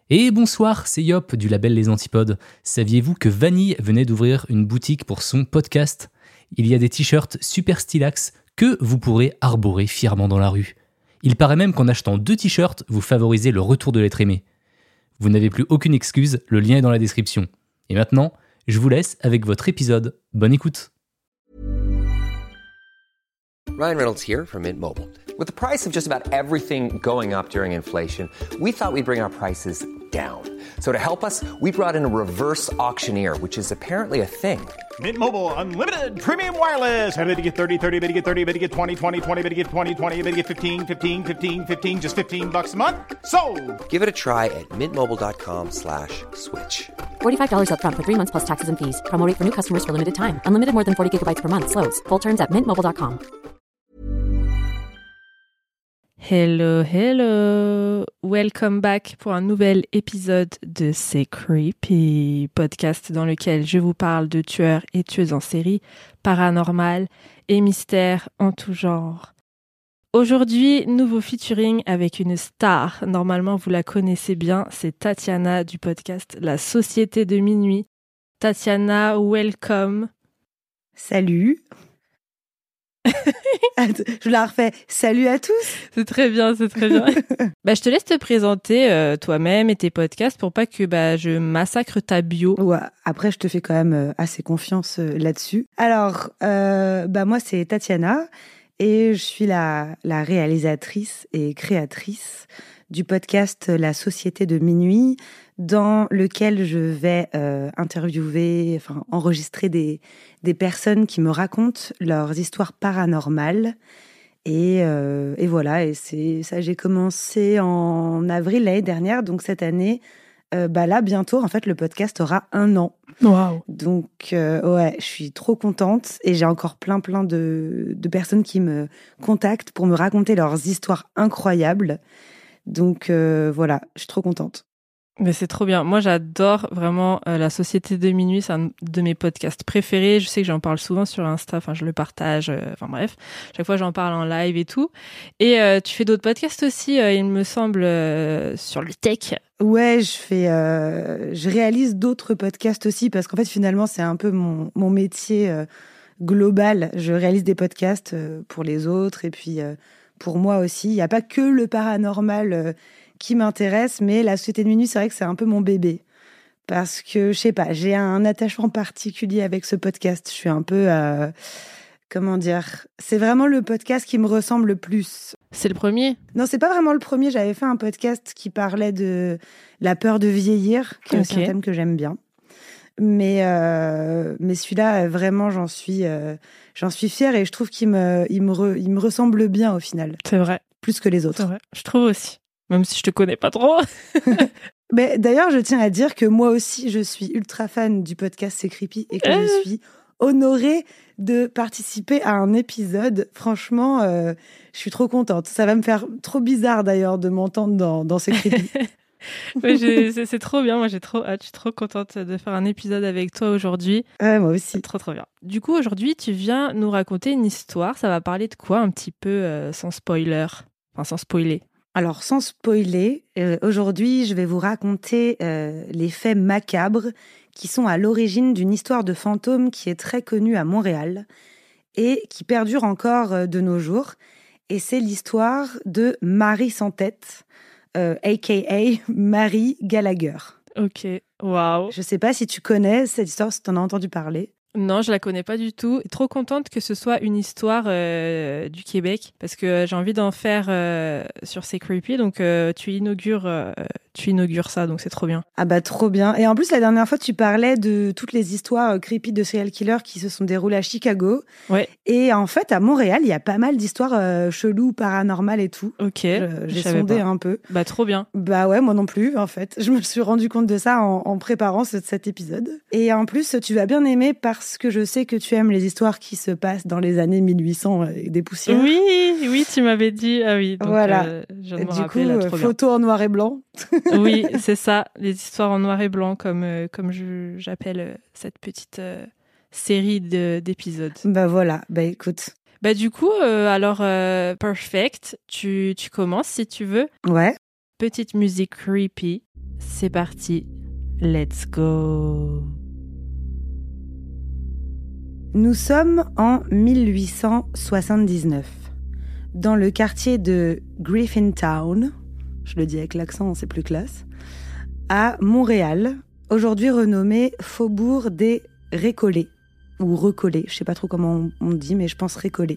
Et bonsoir, c'est Yop du label Les Antipodes. Saviez-vous que Vanille venait d'ouvrir une boutique pour son podcast ? Il y a des t-shirts super stylax que vous pourrez arborer fièrement dans la rue. Il paraît même qu'en achetant 2 t-shirts, vous favorisez le retour de l'être aimé. Vous n'avez plus aucune excuse, le lien est dans la description. Et maintenant, je vous laisse avec votre épisode. Bonne écoute. Ryan Reynolds here from Mint Mobile. With the price of just about everything going up during inflation, we thought we'd bring our prices down. So to help us, we brought in a reverse auctioneer, which is apparently a thing. Mint Mobile Unlimited Premium Wireless. How to get 30, 30, bit to get 30, bit to get 20, 20, 20, bit to get 20, 20, bit to get 15, 15, 15, 15, just $15 a month? Sold! Give it a try at mintmobile.com/switch. $45 up front for 3 months plus taxes and fees. Promo rate for new customers for limited time. Unlimited more than 40 gigabytes per month. Slows full terms at mintmobile.com. Hello, hello! Welcome back pour un nouvel épisode de C'est Creepy, podcast dans lequel je vous parle de tueurs et tueuses en série, paranormal et mystères en tout genre. Aujourd'hui, nouveau featuring avec une star. Normalement, vous la connaissez bien, c'est Tatiana du podcast La Société de Minuit. Tatiana, welcome! Salut. Je la refais. Salut à tous. C'est très bien, c'est très bien. Je te laisse te présenter toi-même et tes podcasts pour pas que je massacre ta bio. Ouais, après, je te fais quand même assez confiance là-dessus. Alors, moi, c'est Tatiana et je suis la réalisatrice et créatrice du podcast La Société de Minuit, dans lequel je vais enregistrer des personnes qui me racontent leurs histoires paranormales. Et voilà, et c'est ça, j'ai commencé en avril l'année dernière, donc cette année, là, bientôt, en fait, le podcast aura 1 an. Waouh. Donc, je suis trop contente et j'ai encore plein de personnes qui me contactent pour me raconter leurs histoires incroyables. Donc, voilà, je suis trop contente. Mais c'est trop bien. Moi, j'adore vraiment La Société de Minuit. C'est un de mes podcasts préférés. Je sais que j'en parle souvent sur Insta. Je le partage. Bref. Chaque fois, j'en parle en live et tout. Et tu fais d'autres podcasts aussi, il me semble, sur le tech. Ouais, je réalise d'autres podcasts aussi parce qu'en fait, finalement, c'est un peu mon métier global. Je réalise des podcasts pour les autres et puis pour moi aussi. Il n'y a pas que le paranormal qui m'intéresse, mais La Société de Minuit, c'est vrai que c'est un peu mon bébé. Parce que, je sais pas, j'ai un attachement particulier avec ce podcast. Je suis un peu, c'est vraiment le podcast qui me ressemble le plus. C'est le premier ? Non, c'est pas vraiment le premier. J'avais fait un podcast qui parlait de la peur de vieillir, qui est aussi un thème que j'aime bien. Mais celui-là, vraiment, j'en suis fière et je trouve qu'il me ressemble bien au final. C'est vrai. Plus que les autres. C'est vrai. Je trouve aussi. Même si je te connais pas trop. Mais d'ailleurs, je tiens à dire que moi aussi, je suis ultra fan du podcast C'est Creepy et que je suis honorée de participer à un épisode. Franchement, je suis trop contente. Ça va me faire trop bizarre d'ailleurs de m'entendre dans C'est Creepy. C'est trop bien. Moi, j'ai trop hâte. Je suis trop contente de faire un épisode avec toi aujourd'hui. Ouais, moi aussi. C'est trop bien. Du coup, aujourd'hui, tu viens nous raconter une histoire. Ça va parler de quoi un petit peu sans spoiler ? Enfin, sans spoiler. Alors, sans spoiler, aujourd'hui, je vais vous raconter les faits macabres qui sont à l'origine d'une histoire de fantôme qui est très connue à Montréal et qui perdure encore de nos jours. Et c'est l'histoire de Marie sans tête, a.k.a. Marie Gallagher. Ok, waouh. Je sais pas si tu connais cette histoire, si tu en as entendu parler. Non, je la connais pas du tout. Trop contente que ce soit une histoire du Québec parce que j'ai envie d'en faire sur C'est Creepy. Donc tu inaugures ça, donc c'est trop bien. Ah bah trop bien. Et en plus, la dernière fois, tu parlais de toutes les histoires creepy de serial killers qui se sont déroulées à Chicago. Ouais. Et en fait, à Montréal, il y a pas mal d'histoires cheloues, paranormales et tout. Ok. J'ai sondé un peu. Bah trop bien. Bah ouais, moi non plus, en fait. Je me suis rendu compte de ça en préparant cet épisode. Et en plus, tu vas bien aimer parce que je sais que tu aimes les histoires qui se passent dans les années 1800 et des poussières. Oui, tu m'avais dit. Ah oui, donc voilà. Je me du rappelle, coup, là, trop photo bien. en noir et blanc. Oui, c'est ça, les histoires en noir et blanc, comme j'appelle cette petite série d'épisodes. Bah voilà, bah écoute. Bah du coup, alors, perfect, tu commences si tu veux. Ouais. Petite musique creepy. c'est parti. Let's go. Nous sommes en 1879, dans le quartier de Griffintown, je le dis avec l'accent, c'est plus classe, à Montréal, aujourd'hui renommé Faubourg des Récollets, ou Recollets, je sais pas trop comment on dit, mais je pense Récollets.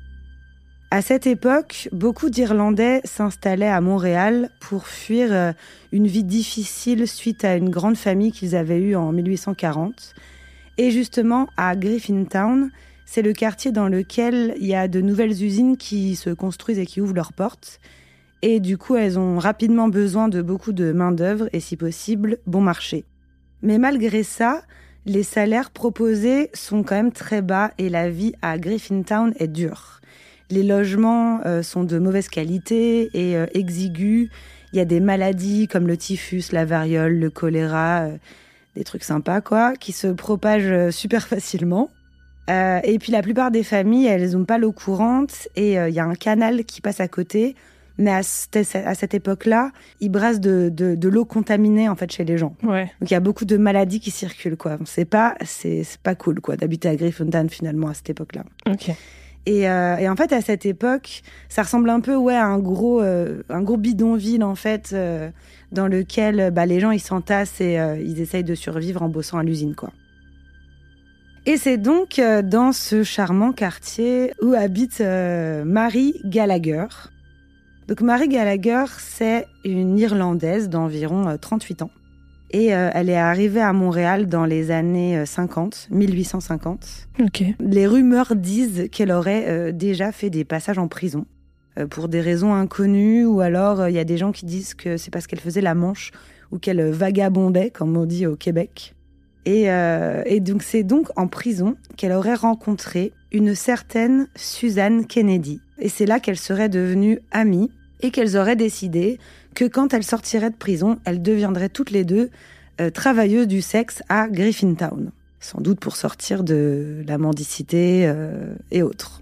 À cette époque, beaucoup d'Irlandais s'installaient à Montréal pour fuir une vie difficile suite à une grande famille qu'ils avaient eue en 1840. Et justement, à Griffintown, c'est le quartier dans lequel il y a de nouvelles usines qui se construisent et qui ouvrent leurs portes. Et du coup, elles ont rapidement besoin de beaucoup de main-d'œuvre et, si possible, bon marché. Mais malgré ça, les salaires proposés sont quand même très bas et la vie à Griffintown est dure. Les logements sont de mauvaise qualité et exigus. Il y a des maladies comme le typhus, la variole, le choléra, des trucs sympas quoi, qui se propagent super facilement. Et puis la plupart des familles, elles n'ont pas l'eau courante et il y a un canal qui passe à côté. Mais à cette époque-là, ils brassent de l'eau contaminée en fait chez les gens. Ouais. Donc il y a beaucoup de maladies qui circulent quoi. C'est pas cool quoi d'habiter à Griffintown finalement à cette époque-là. Ok. Et en fait, à cette époque, ça ressemble un peu à un gros bidonville, en fait, dans lequel les gens, ils s'entassent et ils essayent de survivre en bossant à l'usine, quoi. Et c'est donc dans ce charmant quartier où habite Mary Gallagher. Donc Mary Gallagher, c'est une Irlandaise d'environ 38 ans. Et elle est arrivée à Montréal dans les années 1850. Ok. Les rumeurs disent qu'elle aurait déjà fait des passages en prison pour des raisons inconnues, ou alors il y a des gens qui disent que c'est parce qu'elle faisait la manche ou qu'elle vagabondait, comme on dit au Québec. Et donc c'est donc en prison qu'elle aurait rencontré une certaine Suzanne Kennedy. Et c'est là qu'elles seraient devenues amies et qu'elles auraient décidé que quand elles sortiraient de prison, elles deviendraient toutes les deux travailleuses du sexe à Griffintown. Sans doute pour sortir de la mendicité et autres.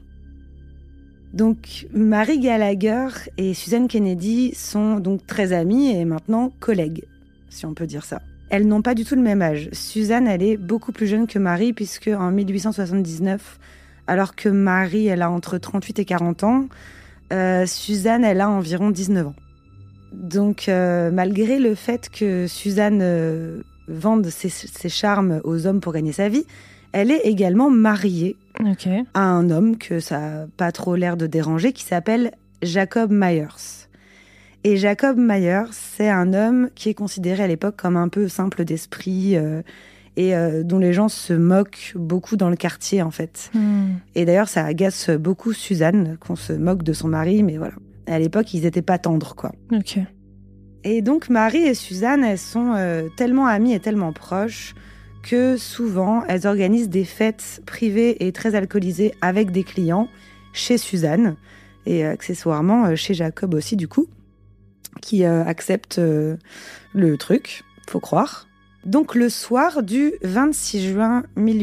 Donc, Mary Gallagher et Suzanne Kennedy sont donc très amies et maintenant collègues, si on peut dire ça. Elles n'ont pas du tout le même âge. Suzanne, elle est beaucoup plus jeune que Mary, puisque en 1879, alors que Mary, elle a entre 38 et 40 ans, Suzanne, elle a environ 19 ans. Donc, malgré le fait que Suzanne vende ses charmes aux hommes pour gagner sa vie, elle est également mariée à un homme que ça n'a pas trop l'air de déranger, qui s'appelle Jacob Myers. Et Jacob Myers, c'est un homme qui est considéré à l'époque comme un peu simple d'esprit et dont les gens se moquent beaucoup dans le quartier, en fait. Et d'ailleurs, ça agace beaucoup Suzanne, qu'on se moque de son mari, mais voilà. À l'époque, ils n'étaient pas tendres, quoi. Ok. Et donc, Mary et Suzanne, elles sont tellement amies et tellement proches que souvent, elles organisent des fêtes privées et très alcoolisées avec des clients chez Suzanne et accessoirement chez Jacob aussi, du coup, qui accepte le truc, faut croire. Donc, le soir du 26 juin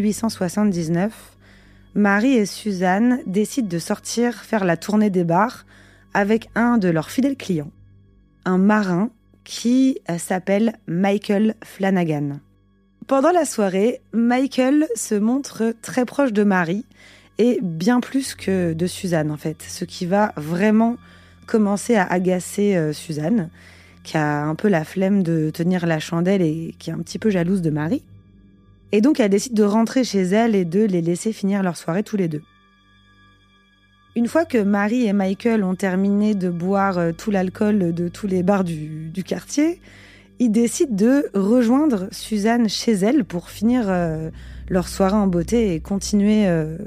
1879, Mary et Suzanne décident de sortir faire la tournée des bars avec un de leurs fidèles clients, un marin qui s'appelle Michael Flanagan. Pendant la soirée, Michael se montre très proche de Mary et bien plus que de Suzanne en fait, ce qui va vraiment commencer à agacer Suzanne, qui a un peu la flemme de tenir la chandelle et qui est un petit peu jalouse de Mary. Et donc elle décide de rentrer chez elle et de les laisser finir leur soirée tous les deux. Une fois que Mary et Michael ont terminé de boire tout l'alcool de tous les bars du quartier, ils décident de rejoindre Suzanne chez elle pour finir leur soirée en beauté et continuer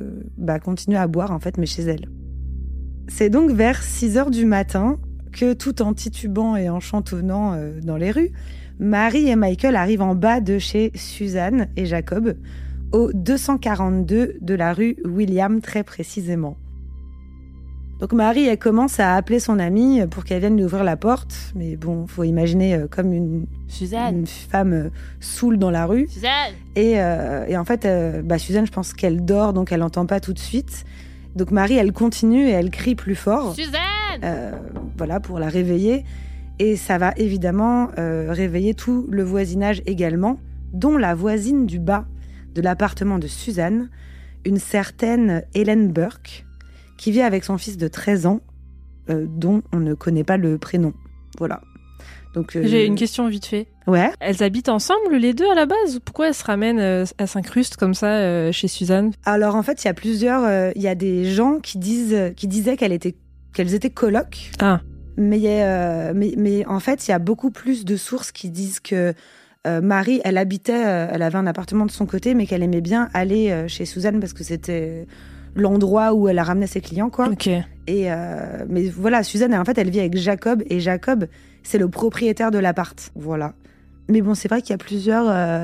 à boire en fait, mais chez elle. C'est donc vers 6h du matin que, tout en titubant et en chantonnant dans les rues, Mary et Michael arrivent en bas de chez Suzanne et Jacob, au 242 de la rue William très précisément. Donc Mary, elle commence à appeler son amie pour qu'elle vienne lui ouvrir la porte. Mais bon, faut imaginer comme une femme saoule dans la rue. Suzanne. Et en fait, Suzanne, je pense qu'elle dort, donc elle n'entend pas tout de suite. Donc Mary, elle continue et elle crie plus fort. Suzanne. Voilà, pour la réveiller. Et ça va évidemment réveiller tout le voisinage également, dont la voisine du bas de l'appartement de Suzanne, une certaine Helen Burke, qui vit avec son fils de 13 ans, dont on ne connaît pas le prénom. Voilà. Donc, J'ai une question vite fait. Ouais. Elles habitent ensemble les deux à la base? Pourquoi elles se ramènent, elles s'incrustent comme ça chez Suzanne? Alors en fait, il y a des gens qui disaient qu'elles étaient colocs. Ah. Mais en fait, il y a beaucoup plus de sources qui disent que Marie, elle avait un appartement de son côté, mais qu'elle aimait bien aller chez Suzanne parce que c'était l'endroit où elle a ramené ses clients, quoi. Ok. Mais voilà, Suzanne, en fait, elle vit avec Jacob, et Jacob, c'est le propriétaire de l'appart. Voilà. Mais bon, c'est vrai qu'il y a plusieurs...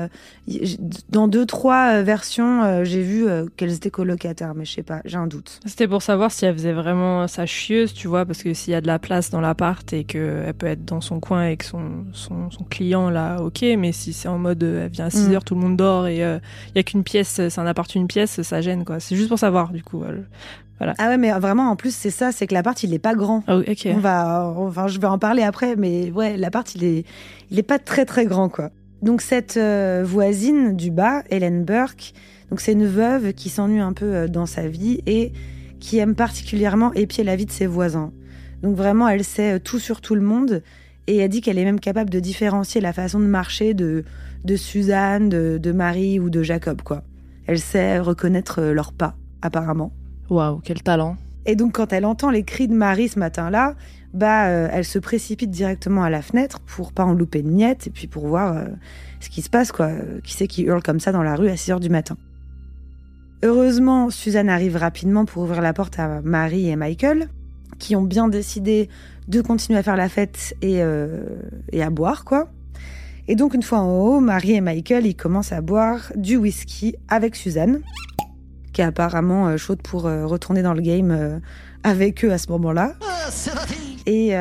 dans 2-3 versions, j'ai vu qu'elles étaient colocataires, mais je sais pas, j'ai un doute. C'était pour savoir si elle faisait vraiment sa chieuse, tu vois, parce que s'il y a de la place dans l'appart et qu'elle peut être dans son coin avec son client, là, ok, mais si c'est en mode elle vient à 6h, tout le monde dort et il y a qu'une pièce, c'est un appart, une pièce, ça gêne, quoi. C'est juste pour savoir, du coup. Voilà. Ah ouais, mais vraiment, en plus, c'est ça, c'est que l'appart, il est pas grand. Oh, ok. Je vais en parler après, mais ouais, l'appart, il est pas très très grand, quoi. Donc cette voisine du bas, Helen Burke, donc c'est une veuve qui s'ennuie un peu dans sa vie et qui aime particulièrement épier la vie de ses voisins. Donc vraiment, elle sait tout sur tout le monde, et elle dit qu'elle est même capable de différencier la façon de marcher de Suzanne, de Marie ou de Jacob, quoi. Elle sait reconnaître leurs pas, apparemment. Waouh, quel talent. Et donc, quand elle entend les cris de Marie ce matin-là, elle se précipite directement à la fenêtre pour pas en louper une miette et puis pour voir ce qui se passe, quoi. Qui c'est qui hurle comme ça dans la rue à 6h du matin. Heureusement, Suzanne arrive rapidement pour ouvrir la porte à Marie et Michael, qui ont bien décidé de continuer à faire la fête et à boire, quoi. Et donc, une fois en haut, Marie et Michael, ils commencent à boire du whisky avec Suzanne, qui est apparemment chaude pour retourner dans le game avec eux à ce moment-là. Et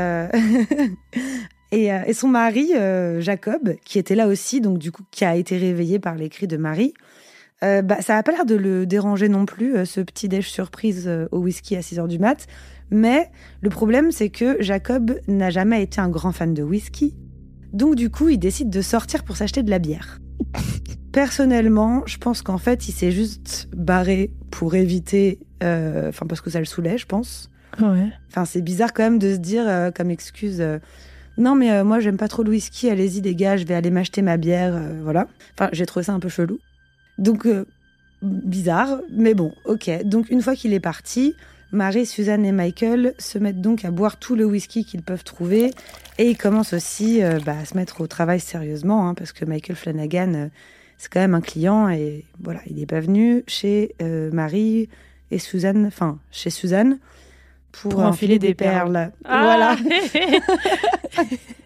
son mari, Jacob, qui était là aussi, donc du coup, qui a été réveillé par les cris de Marie, ça n'a pas l'air de le déranger non plus, ce petit déj surprise au whisky à 6h du mat'. Mais le problème, c'est que Jacob n'a jamais été un grand fan de whisky. Donc du coup, il décide de sortir pour s'acheter de la bière. Personnellement, je pense qu'en fait, il s'est juste barré pour éviter... parce que ça le saoulait, je pense. Ouais. Enfin, c'est bizarre quand même de se dire comme excuse... non, mais moi, j'aime pas trop le whisky. Allez-y, les gars, je vais aller m'acheter ma bière. Voilà. Enfin, j'ai trouvé ça un peu chelou. Donc, bizarre. Mais bon, ok. Donc, une fois qu'il est parti, Marie, Suzanne et Michael se mettent donc à boire tout le whisky qu'ils peuvent trouver. Et ils commencent aussi à se mettre au travail sérieusement, hein, parce que Michael Flanagan... c'est quand même un client et voilà, il n'est pas venu chez Marie et Suzanne, enfin chez Suzanne pour enfiler des perles. Ah. Voilà.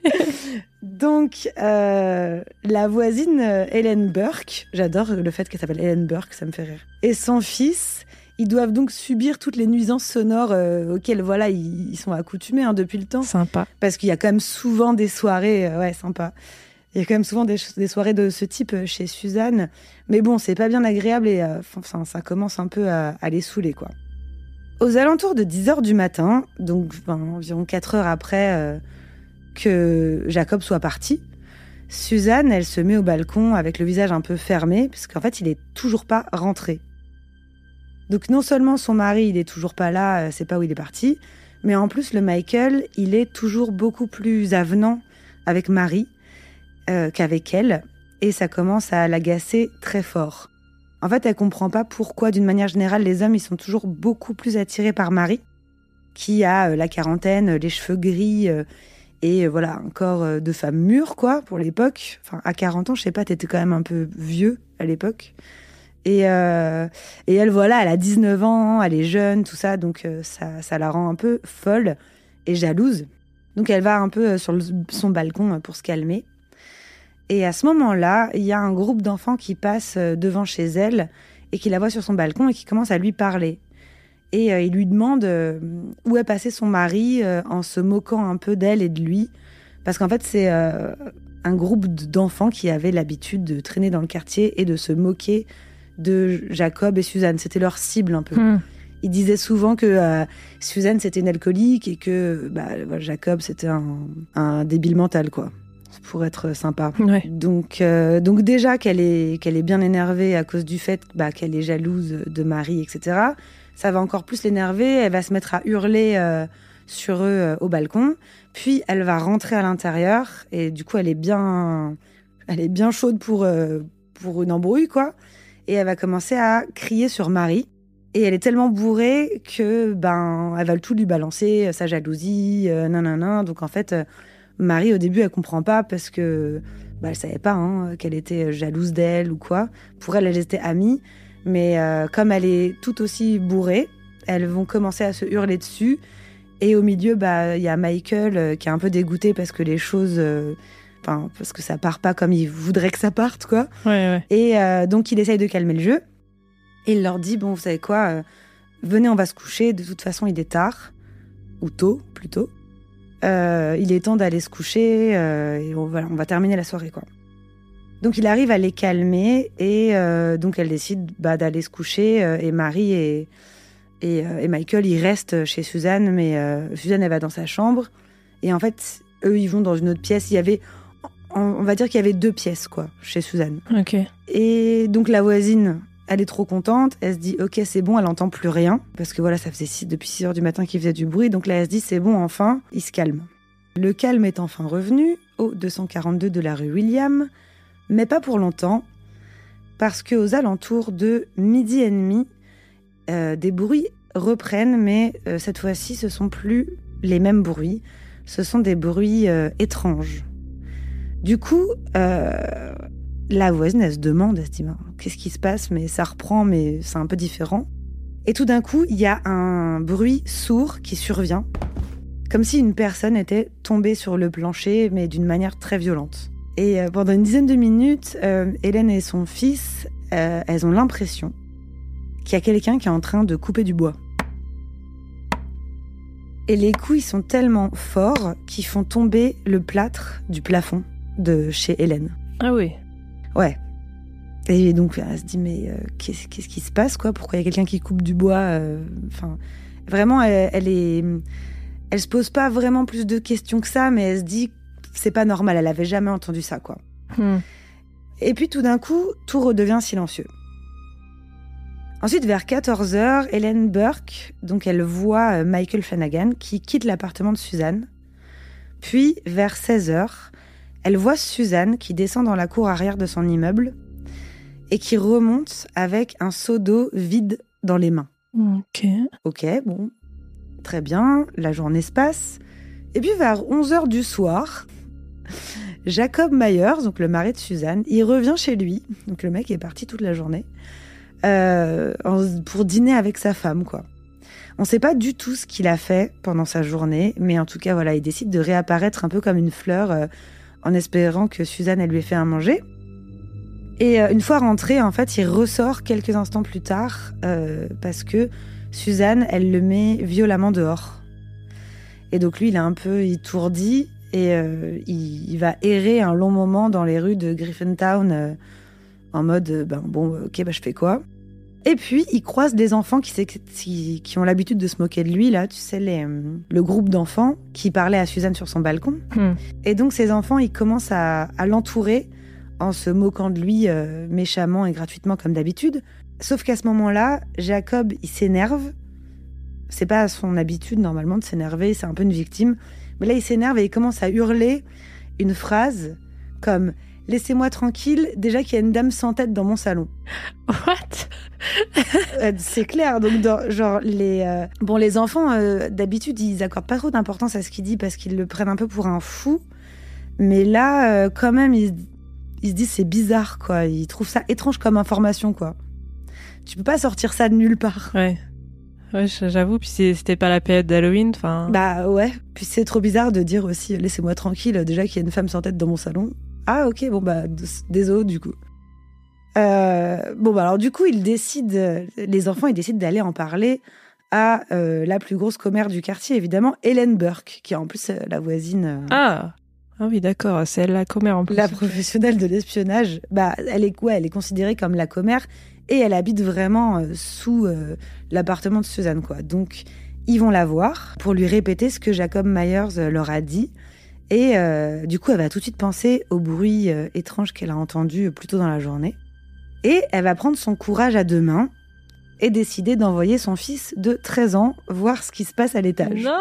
Donc la voisine Helen Burke, j'adore le fait qu'elle s'appelle Helen Burke, ça me fait rire. Et son fils, ils doivent donc subir toutes les nuisances sonores auxquelles voilà ils sont accoutumés depuis le temps. Sympa. Parce qu'il y a quand même souvent des soirées, sympa. Il y a quand même souvent des soirées de ce type chez Suzanne. Mais bon, c'est pas bien agréable et ça commence un peu à les saouler, quoi. Aux alentours de 10h du matin, donc environ 4 heures après que Jacob soit parti, Suzanne, elle se met au balcon avec le visage un peu fermé, parce qu'en fait, il est toujours pas rentré. Donc non seulement son mari, il est toujours pas là, sait pas où il est parti, mais en plus, le Michael, il est toujours beaucoup plus avenant avec Marie, qu'avec elle, et ça commence à l'agacer très fort. En fait, elle comprend pas pourquoi, d'une manière générale, les hommes, ils sont toujours beaucoup plus attirés par Marie, qui a la quarantaine, les cheveux gris, et voilà, un corps de femme mûre, quoi, pour l'époque. Enfin, à 40 ans, je sais pas, t'étais quand même un peu vieux à l'époque. Et elle, voilà, elle a 19 ans, elle est jeune, tout ça, donc ça la rend un peu folle et jalouse. Donc elle va un peu sur son balcon pour se calmer. Et à ce moment-là, il y a un groupe d'enfants qui passe devant chez elle et qui la voit sur son balcon et qui commence à lui parler. Et il lui demande où est passé son mari en se moquant un peu d'elle et de lui. Parce qu'en fait, c'est un groupe d'enfants qui avaient l'habitude de traîner dans le quartier et de se moquer de Jacob et Suzanne. C'était leur cible un peu. Il disait souvent que Suzanne, c'était une alcoolique et que Jacob, c'était un débile mental, quoi. Pour être sympa. Ouais. Donc déjà qu'elle est bien énervée à cause du fait qu'elle est jalouse de Marie, etc. Ça va encore plus l'énerver. Elle va se mettre à hurler sur eux au balcon. Puis elle va rentrer à l'intérieur et du coup elle est bien chaude pour une embrouille, quoi. Et elle va commencer à crier sur Marie. Et elle est tellement bourrée que elle va tout lui balancer, sa jalousie, nanana. Donc en fait, Marie au début elle comprend pas parce que elle savait pas qu'elle était jalouse d'elle ou quoi. Pour elle, elles étaient amies. Mais comme elle est tout aussi bourrée, elles vont commencer à se hurler dessus. Et au milieu, il y a Michael qui est un peu dégoûté parce que les choses, parce que ça part pas comme il voudrait que ça parte, quoi. Ouais. Et donc il essaye de calmer le jeu. Et il leur dit, bon, vous savez quoi, venez, on va se coucher. De toute façon, il est tard, ou tôt, plutôt. Il est temps d'aller se coucher et on va terminer la soirée, quoi. Donc il arrive à les calmer et donc elle décide d'aller se coucher et Marie et Michael, ils restent chez Suzanne, mais Suzanne, elle va dans sa chambre et en fait, eux, ils vont dans une autre pièce. On va dire qu'il y avait 2 pièces, quoi, chez Suzanne. Ok. Et donc la voisine, elle est trop contente. Elle se dit, ok, c'est bon, elle n'entend plus rien. Parce que voilà, ça faisait depuis 6 heures du matin qu'il faisait du bruit. Donc là, elle se dit, c'est bon, enfin, il se calme. Le calme est enfin revenu au 242 de la rue William, mais pas pour longtemps, parce qu'aux alentours de 12h30, des bruits reprennent, mais cette fois-ci, ce sont plus les mêmes bruits. Ce sont des bruits étranges. Du coup, la voisine, elle se demande, elle se dit, qu'est-ce qui se passe? Mais ça reprend, mais c'est un peu différent. Et tout d'un coup, il y a un bruit sourd qui survient, comme si une personne était tombée sur le plancher, mais d'une manière très violente. Et pendant une dizaine de minutes, Hélène et son fils, elles ont l'impression qu'il y a quelqu'un qui est en train de couper du bois. Et les coups, ils sont tellement forts qu'ils font tomber le plâtre du plafond de chez Hélène. Ah oui. Ouais. Et donc, elle se dit, mais qu'est-ce qui se passe, quoi? Pourquoi il y a quelqu'un qui coupe du bois? Vraiment, elle se pose pas vraiment plus de questions que ça, mais elle se dit, c'est pas normal, elle avait jamais entendu ça, quoi. Et puis, tout d'un coup, tout redevient silencieux. Ensuite, vers 14h, Hélène Burke, donc elle voit Michael Flanagan qui quitte l'appartement de Suzanne. Puis, vers 16h, elle voit Suzanne qui descend dans la cour arrière de son immeuble et qui remonte avec un seau d'eau vide dans les mains. Ok, bon, très bien, la journée se passe. Et puis, vers 11h du soir, Jacob Myers, donc le mari de Suzanne, il revient chez lui. Donc le mec est parti toute la journée. Pour dîner avec sa femme, quoi. On ne sait pas du tout ce qu'il a fait pendant sa journée, mais en tout cas, voilà, il décide de réapparaître un peu comme une fleur, en espérant que Suzanne, elle lui ait fait à manger. Et une fois rentré, en fait, il ressort quelques instants plus tard, parce que Suzanne, elle le met violemment dehors. Et donc lui, il est un peu étourdi, et il va errer un long moment dans les rues de Griffintown, en mode, je fais quoi? Et puis, il croise des enfants qui ont l'habitude de se moquer de lui, là, tu sais, le groupe d'enfants qui parlaient à Suzanne sur son balcon. Et donc, ces enfants, ils commencent à l'entourer en se moquant de lui méchamment et gratuitement, comme d'habitude. Sauf qu'à ce moment-là, Jacob, il s'énerve. C'est pas son habitude, normalement, de s'énerver, c'est un peu une victime. Mais là, il s'énerve et il commence à hurler une phrase comme « Laissez-moi tranquille, déjà qu'il y a une dame sans tête dans mon salon. » What? C'est clair. Donc, les enfants, d'habitude, ils accordent pas trop d'importance à ce qu'il dit parce qu'ils le prennent un peu pour un fou. Mais là, quand même, ils se disent c'est bizarre, quoi. Ils trouvent ça étrange comme information, quoi. Tu peux pas sortir ça de nulle part. Ouais, j'avoue. Puis c'était pas la période d'Halloween, enfin. Bah ouais. Puis c'est trop bizarre de dire aussi laissez-moi tranquille, déjà qu'il y a une femme sans tête dans mon salon. Ah ok, désolé du coup. Alors du coup, les enfants, ils décident d'aller en parler à la plus grosse commère du quartier, évidemment, Hélène Burke, qui est en plus la voisine. Ah, Ah oui, d'accord, c'est elle la commère en plus. La professionnelle de l'espionnage, elle est considérée comme la commère et elle habite vraiment sous l'appartement de Suzanne, quoi. Donc, ils vont la voir pour lui répéter ce que Jacob Myers leur a dit. Et du coup, elle va tout de suite penser au bruit étrange qu'elle a entendu plus tôt dans la journée. Et elle va prendre son courage à deux mains et décider d'envoyer son fils de 13 ans voir ce qui se passe à l'étage. Non,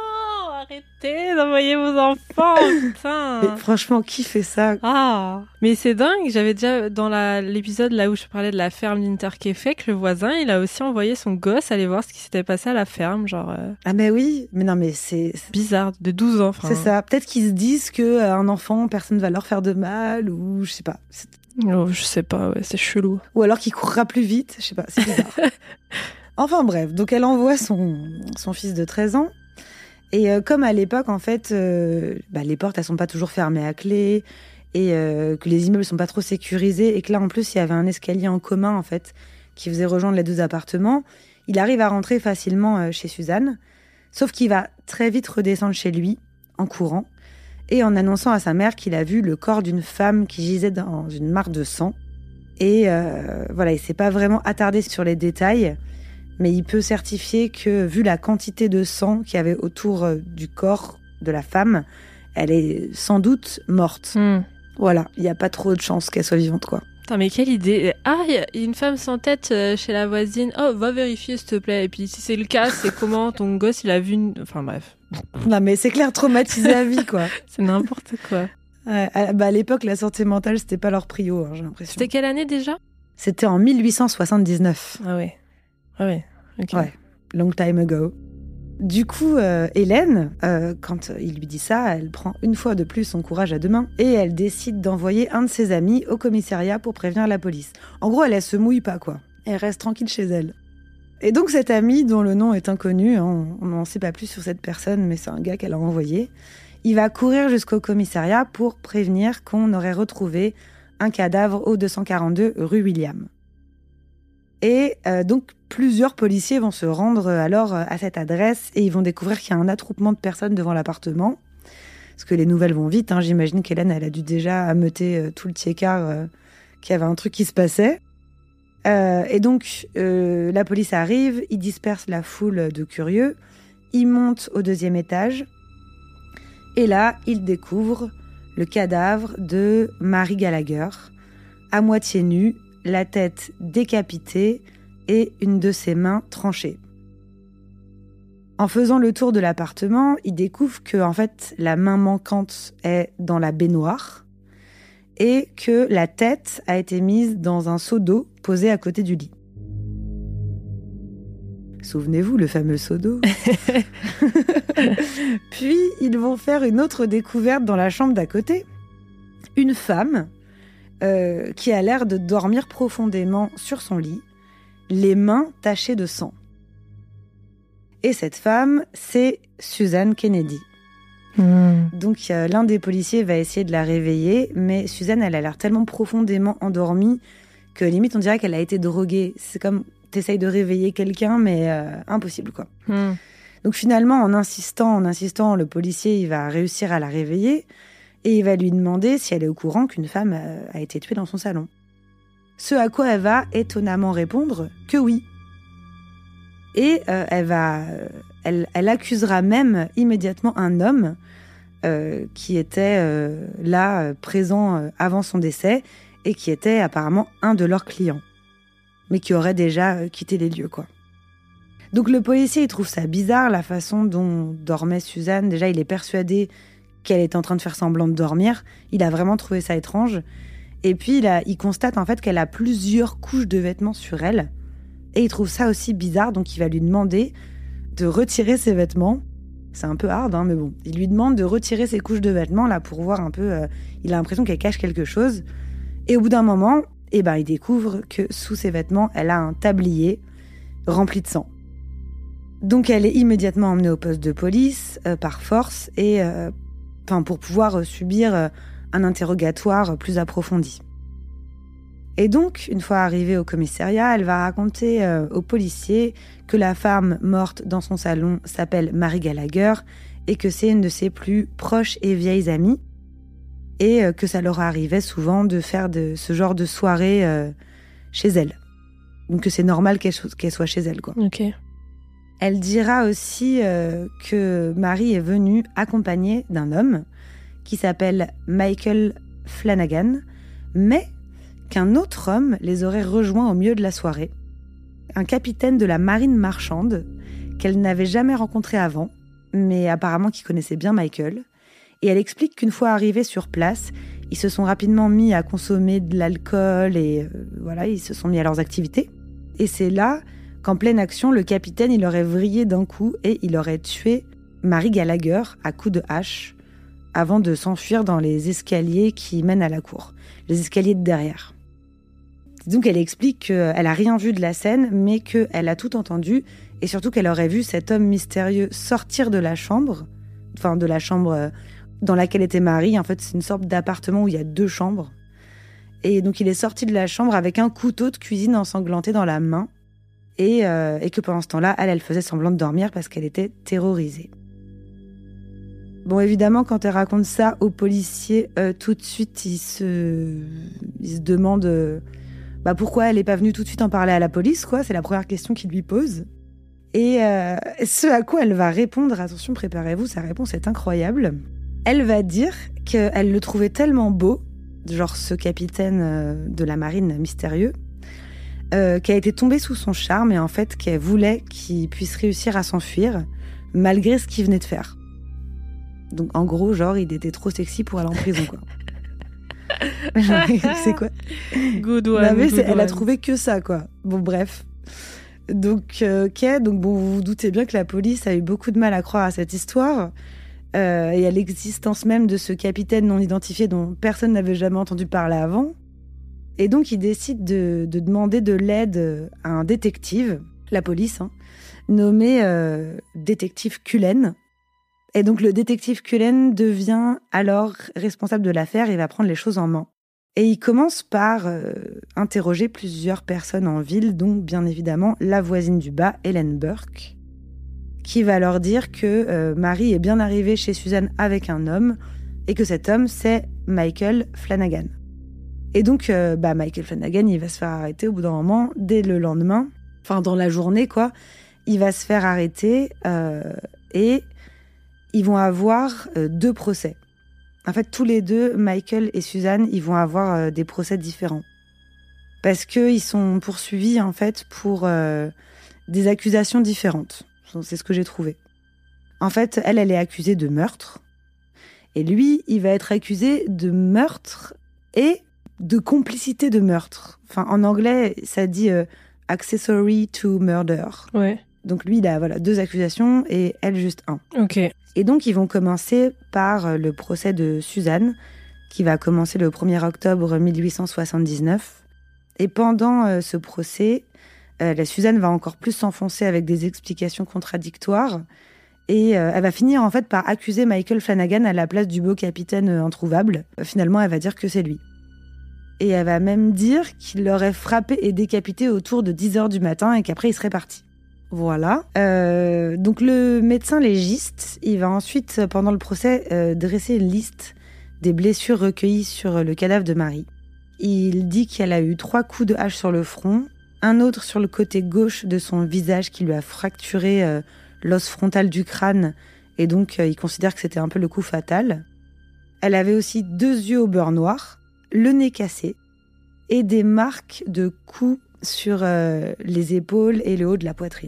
arrêtez d'envoyer vos enfants, putain. Et franchement, qui fait ça? Ah, mais c'est dingue, j'avais déjà, dans l'épisode là où je parlais de la ferme d'Interkefek, le voisin, il a aussi envoyé son gosse aller voir ce qui s'était passé à la ferme, genre... Ah mais oui, mais non mais c'est... bizarre, de 12 ans. C'est ça, peut-être qu'ils se disent qu'un enfant, personne ne va leur faire de mal, ou je sais pas. Oh, je sais pas, ouais, c'est chelou. Ou alors qu'il courra plus vite, je sais pas, c'est bizarre. Enfin bref, donc elle envoie son fils de 13 ans. Et comme à l'époque, en fait, les portes, elles sont pas toujours fermées à clé et que les immeubles sont pas trop sécurisés et que là, en plus, il y avait un escalier en commun, en fait, qui faisait rejoindre les deux appartements. Il arrive à rentrer facilement chez Suzanne, sauf qu'il va très vite redescendre chez lui, en courant, et en annonçant à sa mère qu'il a vu le corps d'une femme qui gisait dans une mare de sang. Et voilà, il s'est pas vraiment attardé sur les détails, mais il peut certifier que, vu la quantité de sang qu'il y avait autour du corps de la femme, elle est sans doute morte. Voilà, il n'y a pas trop de chance qu'elle soit vivante, quoi. Putain, mais quelle idée. Ah, il y a une femme sans tête chez la voisine. Oh, va vérifier, s'il te plaît. Et puis, si c'est le cas, c'est comment ton gosse, il a vu une... Enfin, bref. Non, mais c'est clair, traumatisé à vie, quoi. C'est n'importe quoi. À l'époque, la santé mentale, c'était pas leur prio, j'ai l'impression. C'était quelle année, déjà? C'était en 1879. Ah ouais. Ah ouais, ok. Ouais, long time ago. Du coup, Hélène, quand il lui dit ça, elle prend une fois de plus son courage à deux mains et elle décide d'envoyer un de ses amis au commissariat pour prévenir la police. En gros, elle se mouille pas, quoi. Elle reste tranquille chez elle. Et donc cet ami, dont le nom est inconnu, on n'en sait pas plus sur cette personne, mais c'est un gars qu'elle a envoyé, il va courir jusqu'au commissariat pour prévenir qu'on aurait retrouvé un cadavre au 242 rue William. Et donc, plusieurs policiers vont se rendre alors à cette adresse et ils vont découvrir qu'il y a un attroupement de personnes devant l'appartement. Parce que les nouvelles vont vite. J'imagine qu'Hélène, elle a dû déjà ameuter tout le tiers-quart qu'il y avait un truc qui se passait. Et donc, la police arrive, ils dispersent la foule de curieux, ils montent au 2e étage. Et là, ils découvrent le cadavre de Mary Gallagher, à moitié nue, la tête décapitée et une de ses mains tranchée. En faisant le tour de l'appartement, ils découvrent que en fait, la main manquante est dans la baignoire et que la tête a été mise dans un seau d'eau posé à côté du lit. Souvenez-vous, le fameux seau d'eau. Puis, ils vont faire une autre découverte dans la chambre d'à côté. Une femme qui a l'air de dormir profondément sur son lit, les mains tachées de sang. Et cette femme, c'est Suzanne Kennedy. Donc l'un des policiers va essayer de la réveiller, mais Suzanne, elle a l'air tellement profondément endormie que limite on dirait qu'elle a été droguée. C'est comme t'essayes de réveiller quelqu'un, mais impossible, quoi. Donc finalement, en insistant, le policier, il va réussir à la réveiller. Et il va lui demander si elle est au courant qu'une femme a été tuée dans son salon. Ce à quoi elle va étonnamment répondre que oui. Et elle accusera même immédiatement un homme qui était là, présent avant son décès, et qui était apparemment un de leurs clients, mais qui aurait déjà quitté les lieux, quoi. Donc le policier, il trouve ça bizarre, la façon dont dormait Suzanne. Déjà, il est persuadé qu'elle est en train de faire semblant de dormir. Il a vraiment trouvé ça étrange. Et puis, il constate en fait qu'elle a plusieurs couches de vêtements sur elle. Et il trouve ça aussi bizarre, donc il va lui demander de retirer ses vêtements. C'est un peu hard, mais bon. Il lui demande de retirer ses couches de vêtements, là, pour voir un peu... il a l'impression qu'elle cache quelque chose. Et au bout d'un moment, il découvre que sous ses vêtements, elle a un tablier rempli de sang. Donc, elle est immédiatement emmenée au poste de police, par force, et... pour pouvoir subir un interrogatoire plus approfondi. Et donc, une fois arrivée au commissariat, elle va raconter aux policiers que la femme morte dans son salon s'appelle Mary Gallagher et que c'est une de ses plus proches et vieilles amies. et que ça leur arrivait souvent de faire ce genre de soirée chez elle. Donc que c'est normal qu'elle soit chez elle, quoi. Ok. Elle dira aussi que Marie est venue accompagnée d'un homme qui s'appelle Michael Flanagan, mais qu'un autre homme les aurait rejoints au milieu de la soirée. Un capitaine de la marine marchande qu'elle n'avait jamais rencontré avant, mais apparemment qui connaissait bien Michael. Et elle explique qu'une fois arrivés sur place, ils se sont rapidement mis à consommer de l'alcool et voilà, ils se sont mis à leurs activités. Et c'est là qu'en pleine action, le capitaine, il aurait vrillé d'un coup et il aurait tué Mary Gallagher à coups de hache avant de s'enfuir dans les escaliers qui mènent à la cour, les escaliers de derrière. Donc elle explique qu'elle a rien vu de la scène, mais qu'elle a tout entendu et surtout qu'elle aurait vu cet homme mystérieux sortir de la chambre, enfin de la chambre dans laquelle était Marie. En fait, c'est une sorte d'appartement où il y a 2 chambres. Et donc il est sorti de la chambre avec un couteau de cuisine ensanglanté dans la main et que pendant ce temps-là, elle faisait semblant de dormir parce qu'elle était terrorisée. Bon, évidemment, quand elle raconte ça aux policiers, tout de suite, ils se demandent pourquoi elle n'est pas venue tout de suite en parler à la police, quoi. C'est la première question qu'ils lui posent. Et ce à quoi elle va répondre, attention, préparez-vous, sa réponse est incroyable. Elle va dire qu'elle le trouvait tellement beau, genre ce capitaine de la marine mystérieux, qu'elle était tombée sous son charme et en fait qu'elle voulait qu'il puisse réussir à s'enfuir malgré ce qu'il venait de faire. Donc en gros, genre, il était trop sexy pour aller en prison, quoi. C'est quoi? Good one. Elle a trouvé que ça, quoi. Bon, bref. Donc, vous vous doutez bien que la police a eu beaucoup de mal à croire à cette histoire et à l'existence même de ce capitaine non identifié dont personne n'avait jamais entendu parler avant. Et donc, ils décident de demander de l'aide à un détective, la police, nommé détective Cullen. Et donc, le détective Cullen devient alors responsable de l'affaire et va prendre les choses en main. Et il commence par interroger plusieurs personnes en ville, donc bien évidemment la voisine du bas, Helen Burke, qui va leur dire que Marie est bien arrivée chez Suzanne avec un homme et que cet homme, c'est Michael Flanagan. Et donc, Michael Flanagan, il va se faire arrêter au bout d'un moment, dès le lendemain, enfin dans la journée, quoi. Il va se faire arrêter et ils vont avoir 2 procès. En fait, tous les deux, Michael et Suzanne, ils vont avoir des procès différents. Parce qu'ils sont poursuivis, en fait, pour des accusations différentes. C'est ce que j'ai trouvé. En fait, elle est accusée de meurtre. Et lui, il va être accusé de meurtre et de complicité de meurtre. Enfin, en anglais, ça dit accessory to murder. Ouais. Donc lui, il a 2 accusations et elle juste 1. Ok. Et donc, ils vont commencer par le procès de Suzanne, qui va commencer le 1er octobre 1879. Et pendant ce procès, la Suzanne va encore plus s'enfoncer avec des explications contradictoires. Et elle va finir en fait par accuser Michael Flanagan à la place du beau capitaine introuvable. Finalement, elle va dire que c'est lui. Et elle va même dire qu'il l'aurait frappé et décapité autour de 10h du matin et qu'après, il serait parti. Voilà. Donc le médecin légiste, il va ensuite, pendant le procès, dresser une liste des blessures recueillies sur le cadavre de Marie. Il dit qu'elle a eu 3 coups de hache sur le front, un autre sur le côté gauche de son visage qui lui a fracturé l'os frontal du crâne, et donc il considère que c'était un peu le coup fatal. Elle avait aussi 2 yeux au beurre noir, le nez cassé, et des marques de coups sur les épaules et le haut de la poitrine.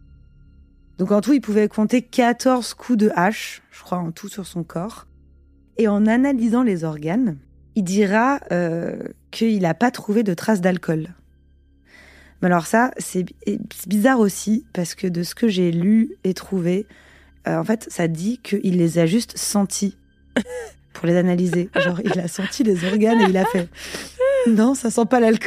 Donc en tout, il pouvait compter 14 coups de hache, je crois en tout sur son corps. Et en analysant les organes, il dira qu'il n'a pas trouvé de traces d'alcool. Mais alors ça, c'est bizarre aussi, parce que de ce que j'ai lu et trouvé, en fait, ça dit qu'il les a juste sentis pour les analyser. Genre, il a senti les organes et il a fait « Non, ça sent pas l'alcool ».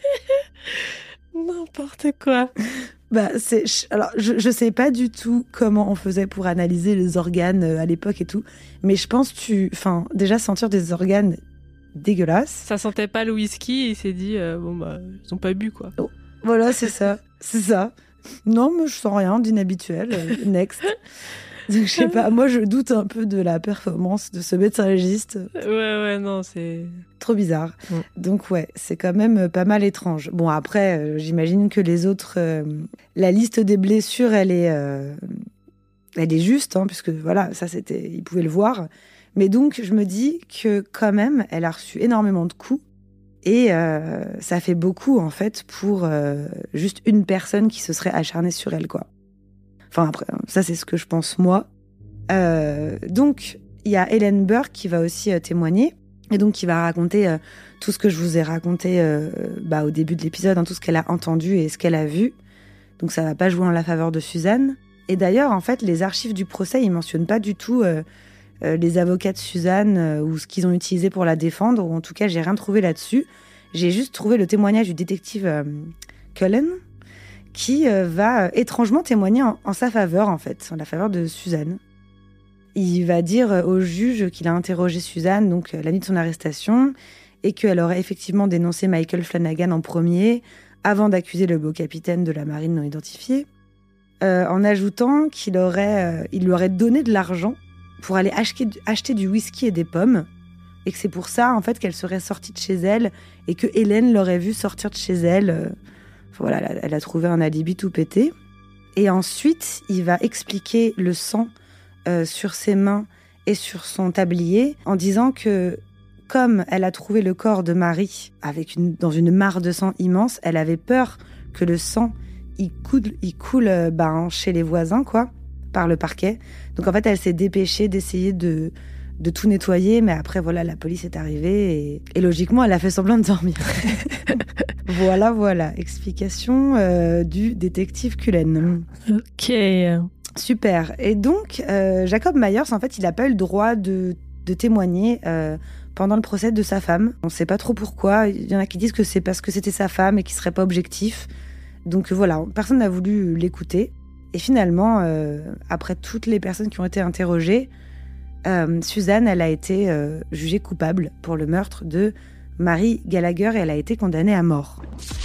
N'importe quoi. Alors, je sais pas du tout comment on faisait pour analyser les organes à l'époque et tout, mais je pense déjà sentir des organes dégueulasses. Ça sentait pas le whisky et il s'est dit ils ont pas bu quoi. Oh, voilà, c'est ça. Non, mais je sens rien d'inhabituel. Next. Donc, je sais pas, moi je doute un peu de la performance de ce médecin légiste. Ouais, non, c'est... Trop bizarre. Donc ouais, c'est quand même pas mal étrange. Bon, après, j'imagine que les autres... la liste des blessures, elle est juste, hein, puisque voilà, ça c'était... Ils pouvaient le voir. Mais donc, je me dis que quand même, elle a reçu énormément de coups. Et ça fait beaucoup, en fait, pour juste une personne qui se serait acharnée sur elle, quoi. Enfin, après, ça, c'est ce que je pense, moi. Donc, il y a Ellen Burke qui va aussi témoigner, et donc qui va raconter tout ce que je vous ai raconté au début de l'épisode, hein, tout ce qu'elle a entendu et ce qu'elle a vu. Donc, ça va pas jouer en la faveur de Suzanne. Et d'ailleurs, en fait, les archives du procès, ils mentionnent pas du tout les avocats de Suzanne ou ce qu'ils ont utilisé pour la défendre, ou en tout cas, j'ai rien trouvé là-dessus. J'ai juste trouvé le témoignage du détective Cullen, qui va étrangement témoigner en sa faveur, en fait, en la faveur de Suzanne. Il va dire au juge qu'il a interrogé Suzanne donc la nuit de son arrestation et qu'elle aurait effectivement dénoncé Michael Flanagan en premier, avant d'accuser le beau capitaine de la marine non identifié, en ajoutant qu'il lui aurait donné de l'argent pour aller acheter du whisky et des pommes, et que c'est pour ça, en fait, qu'elle serait sortie de chez elle et que Hélène l'aurait vue sortir de chez elle. Voilà, elle a trouvé un alibi tout pété. Et ensuite, il va expliquer le sang sur ses mains et sur son tablier en disant que, comme elle a trouvé le corps de Marie dans une mare de sang immense, elle avait peur que le sang il coule chez les voisins, quoi, par le parquet. Donc en fait, elle s'est dépêchée d'essayer de tout nettoyer, mais après, voilà, la police est arrivée et logiquement, elle a fait semblant de dormir. Voilà, explication du détective Cullen. Ok. Super. Et donc, Jacob Myers, en fait, il n'a pas eu le droit de témoigner pendant le procès de sa femme. On ne sait pas trop pourquoi. Il y en a qui disent que c'est parce que c'était sa femme et qu'il ne serait pas objectif. Donc voilà, personne n'a voulu l'écouter. Et finalement, après toutes les personnes qui ont été interrogées, Suzanne, elle a été jugée coupable pour le meurtre de Mary Gallagher et elle a été condamnée à mort.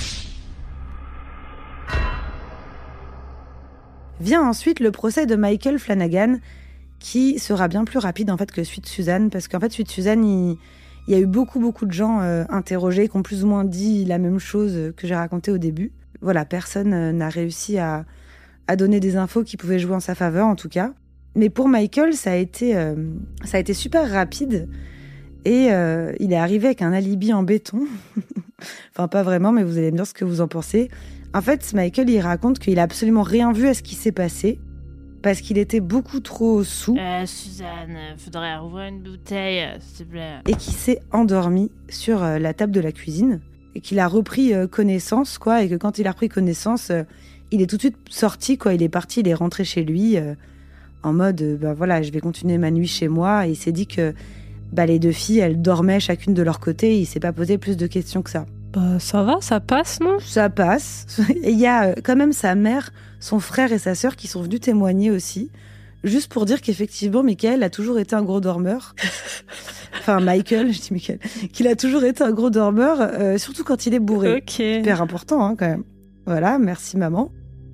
Vient ensuite le procès de Michael Flanagan, qui sera bien plus rapide en fait que celui de Suzanne, parce qu'en fait celui de Suzanne, il y a eu beaucoup de gens interrogés qui ont plus ou moins dit la même chose que j'ai raconté au début. Voilà, personne n'a réussi à donner des infos qui pouvaient jouer en sa faveur en tout cas. Mais pour Michael, ça a été super rapide et il est arrivé avec un alibi en béton. Enfin, pas vraiment, mais vous allez me dire ce que vous en pensez. En fait, Michael, il raconte qu'il a absolument rien vu à ce qui s'est passé parce qu'il était beaucoup trop saoul. Suzanne, faudrait rouvrir une bouteille, s'il te plaît. Et qu'il s'est endormi sur la table de la cuisine et qu'il a repris connaissance, quoi, et que quand il a repris connaissance, il est tout de suite sorti, quoi. Il est parti, il est rentré chez lui en mode, voilà, je vais continuer ma nuit chez moi. Et il s'est dit que les deux filles, elles dormaient chacune de leur côté. Et il s'est pas posé plus de questions que ça. Ça va, ça passe, non ? Ça passe. Et il y a quand même sa mère, son frère et sa sœur qui sont venus témoigner aussi, juste pour dire qu'effectivement, Michael a toujours été un gros dormeur. Enfin, Michael, je dis Michael, qu'il a toujours été un gros dormeur, surtout quand il est bourré. Ok. Super important, hein, quand même. Voilà, merci maman.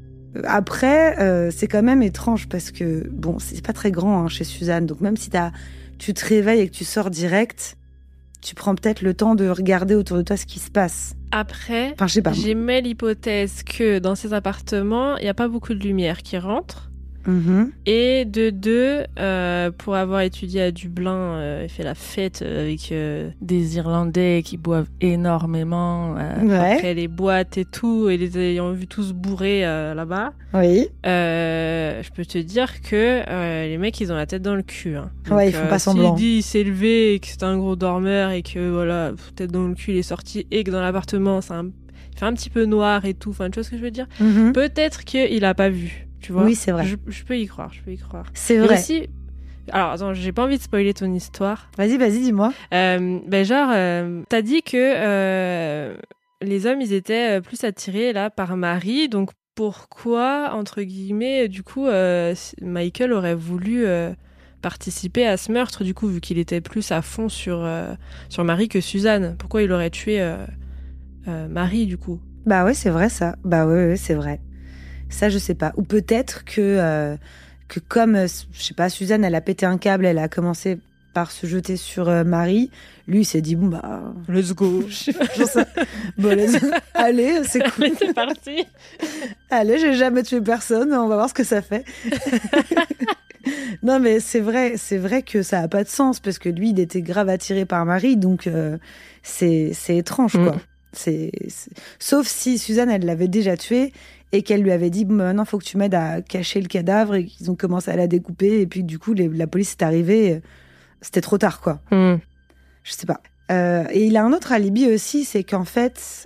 Après, c'est quand même étrange parce que, bon, c'est pas très grand chez Suzanne, donc même si tu te réveilles et que tu sors direct, tu prends peut-être le temps de regarder autour de toi ce qui se passe. Après, enfin, je sais pas, j'émets l'hypothèse que dans ces appartements, il n'y a pas beaucoup de lumière qui rentre. Et de deux, pour avoir étudié à Dublin, fait la fête avec des Irlandais qui boivent énormément, après les boîtes et tout, et les ayant vu tous bourrés là-bas. Oui. Je peux te dire que les mecs, ils ont la tête dans le cul. Hein. Donc, ouais, ils font pas semblant. S'il dit il s'est levé et que c'est un gros dormeur et que voilà, tête dans le cul, il est sorti et que dans l'appartement, il fait un petit peu noir et tout, enfin, tu vois ce que je veux dire ? Peut-être qu'il a pas vu. Tu vois, oui, c'est vrai. Je peux y croire, C'est vrai. Mais aussi, alors attends, j'ai pas envie de spoiler ton histoire. Vas-y, dis-moi. T'as dit que les hommes, ils étaient plus attirés là par Marie, donc pourquoi, entre guillemets, du coup, Michael aurait voulu participer à ce meurtre, du coup, vu qu'il était plus à fond sur Marie que Suzanne. Pourquoi il aurait tué Marie, du coup ? Bah ouais, c'est vrai ça. Bah ouais, c'est vrai. Ça, je sais pas. Ou peut-être que que comme, je sais pas, Suzanne, elle a pété un câble, elle a commencé par se jeter sur Marie. Lui, il s'est dit, bon, bah... Let's go. Bon, allez, c'est cool. Allez, c'est parti. Allez, j'ai jamais tué personne, on va voir ce que ça fait. Non, mais c'est vrai que ça a pas de sens, parce que lui, il était grave attiré par Marie, donc c'est étrange, quoi. Sauf si Suzanne, elle l'avait déjà tué, et qu'elle lui avait dit, bon, maintenant, faut que tu m'aides à cacher le cadavre, et qu'ils ont commencé à la découper, et puis du coup, la police est arrivée, c'était trop tard, quoi. Je sais pas. Et il a un autre alibi aussi, c'est qu'en fait,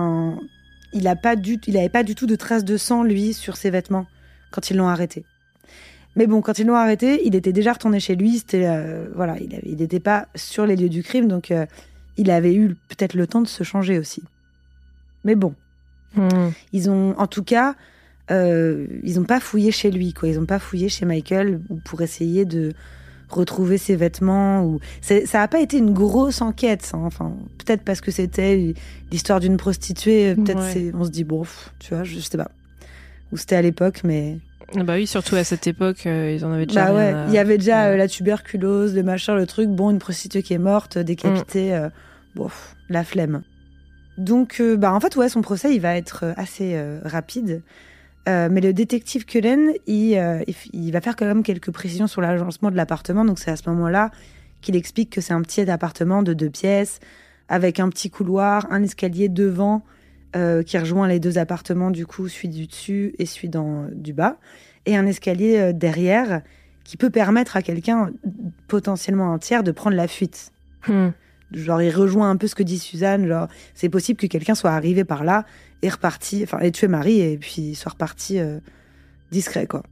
il avait pas du tout de traces de sang, lui, sur ses vêtements, quand ils l'ont arrêté. Mais bon, quand ils l'ont arrêté, il était déjà retourné chez lui, il n'était pas sur les lieux du crime, donc il avait eu peut-être le temps de se changer aussi. Mais bon. Ils ont, en tout cas, ils n'ont pas fouillé chez lui, quoi. Ils n'ont pas fouillé chez Michael pour essayer de retrouver ses vêtements. Ça n'a pas été une grosse enquête, hein. Enfin, peut-être parce que c'était l'histoire d'une prostituée. Peut-être on se dit, bon, tu vois, je sais pas. Ou c'était à l'époque, mais... Bah oui, surtout à cette époque, ils en avaient déjà... il y avait déjà la tuberculose, le machin, le truc. Bon, une prostituée qui est morte, décapitée, la flemme. Donc, en fait, son procès, il va être assez rapide. Mais le détective Cullen, il va faire quand même quelques précisions sur l'agencement de l'appartement. Donc, c'est à ce moment-là qu'il explique que c'est un petit appartement de 2 pièces, avec un petit couloir, un escalier devant qui rejoint les 2 appartements, du coup, celui du dessus et celui du bas, et un escalier derrière qui peut permettre à quelqu'un, potentiellement un tiers, de prendre la fuite. Genre, il rejoint un peu ce que dit Suzanne, genre, c'est possible que quelqu'un soit arrivé par là et reparti, enfin, ait tué Marie et puis soit reparti discret, quoi.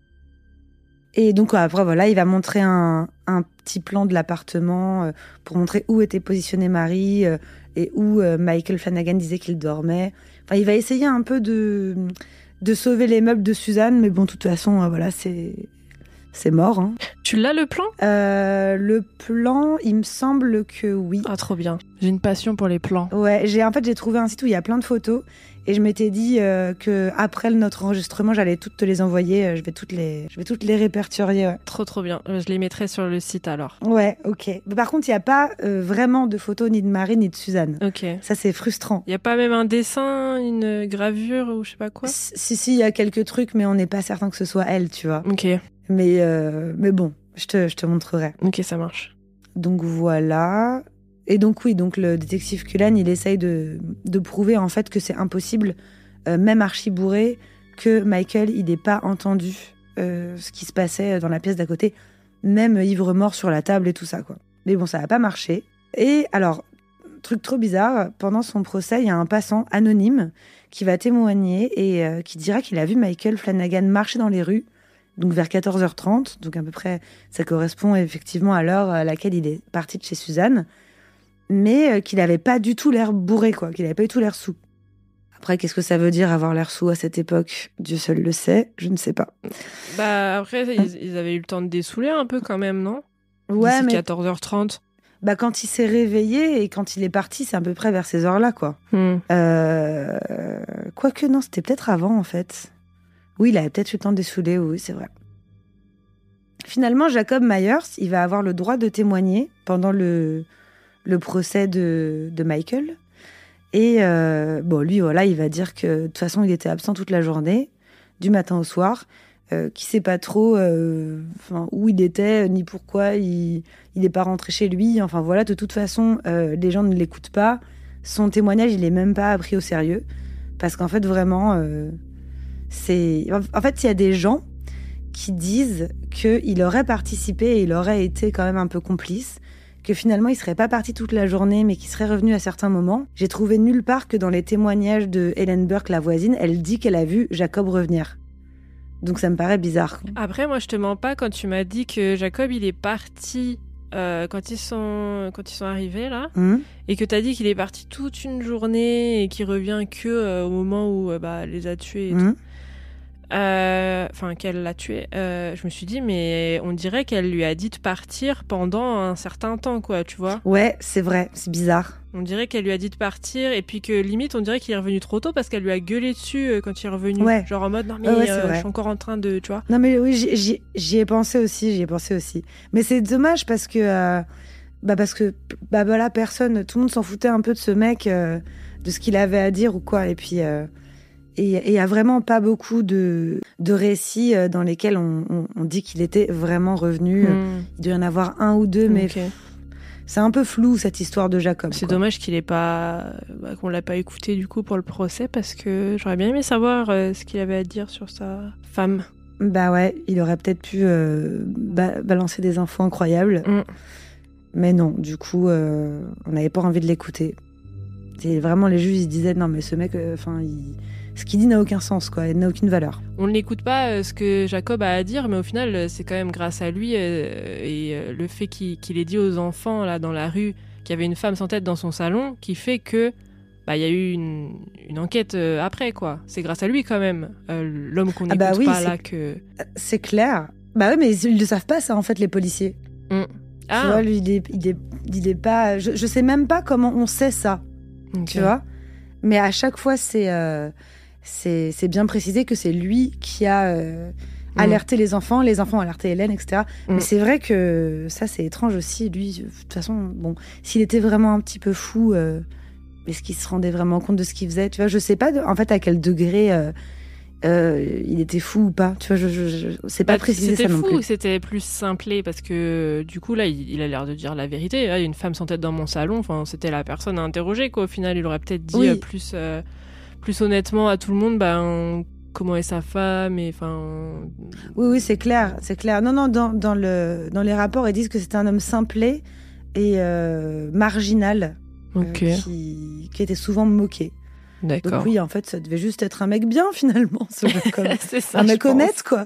Et donc, après, voilà, il va montrer un petit plan de l'appartement pour montrer où était positionnée Marie et où Michael Flanagan disait qu'il dormait. Enfin, il va essayer un peu de sauver les meubles de Suzanne, mais bon, de toute façon, voilà, c'est mort, hein. Tu l'as, le plan ? Le plan, il me semble que oui. Ah, trop bien. J'ai une passion pour les plans. Ouais, j'ai trouvé un site où il y a plein de photos et je m'étais dit que après notre enregistrement, j'allais toutes te les envoyer. Je vais toutes les répertorier. Ouais. Trop bien. Je les mettrai sur le site alors. Ouais, ok. Mais par contre, il n'y a pas vraiment de photos ni de Marie ni de Suzanne. Ok. Ça, c'est frustrant. Il n'y a pas même un dessin, une gravure ou je sais pas quoi ? Si, il y a quelques trucs, mais on n'est pas certain que ce soit elle, tu vois. Ok. Mais bon, je te montrerai. Ok, ça marche. Donc voilà. Et donc oui, donc le détective Cullen, il essaye de prouver en fait que c'est impossible, même archi bourré, que Michael, il n'ait pas entendu ce qui se passait dans la pièce d'à côté, même ivre-mort sur la table et tout ça, quoi. Mais bon, ça n'a pas marché. Et alors, truc trop bizarre, pendant son procès, il y a un passant anonyme qui va témoigner et qui dira qu'il a vu Michael Flanagan marcher dans les rues, donc vers 14h30, donc à peu près, ça correspond effectivement à l'heure à laquelle il est parti de chez Suzanne, mais qu'il n'avait pas du tout l'air bourré, quoi, qu'il n'avait pas du tout l'air saoul. Après, qu'est-ce que ça veut dire avoir l'air saoul à cette époque ? Dieu seul le sait, je ne sais pas. Bah après, ils avaient eu le temps de dessouler un peu quand même, non ? Ouais, d'ici mais 14h30. Bah quand il s'est réveillé et quand il est parti, c'est à peu près vers ces heures-là, quoi. Quoique non, c'était peut-être avant, en fait. Oui, il avait peut-être eu le temps de dessouler, oui, c'est vrai. Finalement, Jacob Myers, il va avoir le droit de témoigner pendant le procès de Michael. Et lui, voilà, il va dire que de toute façon, il était absent toute la journée, du matin au soir, qu'il sait pas trop où il était, ni pourquoi il n'est pas rentré chez lui. Enfin voilà, de toute façon, les gens ne l'écoutent pas. Son témoignage, il est même pas pris au sérieux. Parce qu'en fait, vraiment, En fait, il y a des gens qui disent qu'il aurait participé et il aurait été quand même un peu complice, que finalement il serait pas parti toute la journée mais qu'il serait revenu à certains moments. J'ai trouvé nulle part que dans les témoignages de Helen Burke, la voisine, elle dit qu'elle a vu Jacob revenir. Donc ça me paraît bizarre. Après, moi je te mens pas quand tu m'as dit que Jacob il est parti quand ils sont arrivés là, et que t'as dit qu'il est parti toute une journée et qu'il revient que au moment où elle les a tués et tout. qu'elle l'a tué, je me suis dit, mais on dirait qu'elle lui a dit de partir pendant un certain temps, quoi, tu vois. Ouais, c'est vrai, c'est bizarre. On dirait qu'elle lui a dit de partir et puis que limite on dirait qu'il est revenu trop tôt parce qu'elle lui a gueulé dessus quand il est revenu. Ouais. Genre en mode non mais je suis encore en train de, tu vois. Non mais oui, j'y ai pensé aussi, Mais c'est dommage parce que voilà, personne, tout le monde s'en foutait un peu de ce mec, de ce qu'il avait à dire ou quoi. Et puis il y a vraiment pas beaucoup de récits dans lesquels on dit qu'il était vraiment revenu. Il doit y en avoir un ou deux, mais c'est un peu flou cette histoire de Jacob. C'est dommage qu'il ait pas, qu'on l'a pas écouté du coup pour le procès parce que j'aurais bien aimé savoir ce qu'il avait à dire sur sa femme. Bah ouais, il aurait peut-être pu balancer des infos incroyables. Mais non, du coup, on n'avait pas envie de l'écouter. C'est vraiment les juges, ils disaient non mais ce mec, ce qu'il dit n'a aucun sens, quoi, il n'a aucune valeur. On ne l'écoute pas ce que Jacob a à dire, mais au final, c'est quand même grâce à lui et le fait qu'il ait dit aux enfants là dans la rue qu'il y avait une femme sans tête dans son salon, qui fait que il y a eu une enquête après, quoi. C'est grâce à lui quand même, l'homme qu'on n'écoute pas là que. C'est clair. Bah oui, mais ils le savent pas ça en fait, les policiers. Tu vois, lui, il est pas. Je sais même pas comment on sait ça. Okay. Tu vois. Mais à chaque fois, c'est bien précisé que c'est lui qui a alerté les enfants ont alerté Hélène, etc. Mais c'est vrai que ça, c'est étrange aussi. Lui, de toute façon, bon, s'il était vraiment un petit peu fou, est-ce qu'il se rendait vraiment compte de ce qu'il faisait? Tu vois, je sais pas en fait à quel degré il était fou ou pas. Tu vois, je sais pas préciser ça non plus. C'était fou ou c'était plus simplé? Parce que du coup, là, il a l'air de dire la vérité. Là, il y a une femme sans tête dans mon salon. Enfin, c'était la personne à interroger, quoi. Au final, il aurait peut-être dit plus honnêtement à tout le monde, comment est sa femme et enfin. Oui, c'est clair. Non, dans les rapports, ils disent que c'est un homme simplé et marginal, qui était souvent moqué. D'accord. Donc oui, en fait, ça devait juste être un mec bien, finalement, ce Jacob. C'est ça, un mec honnête, quoi.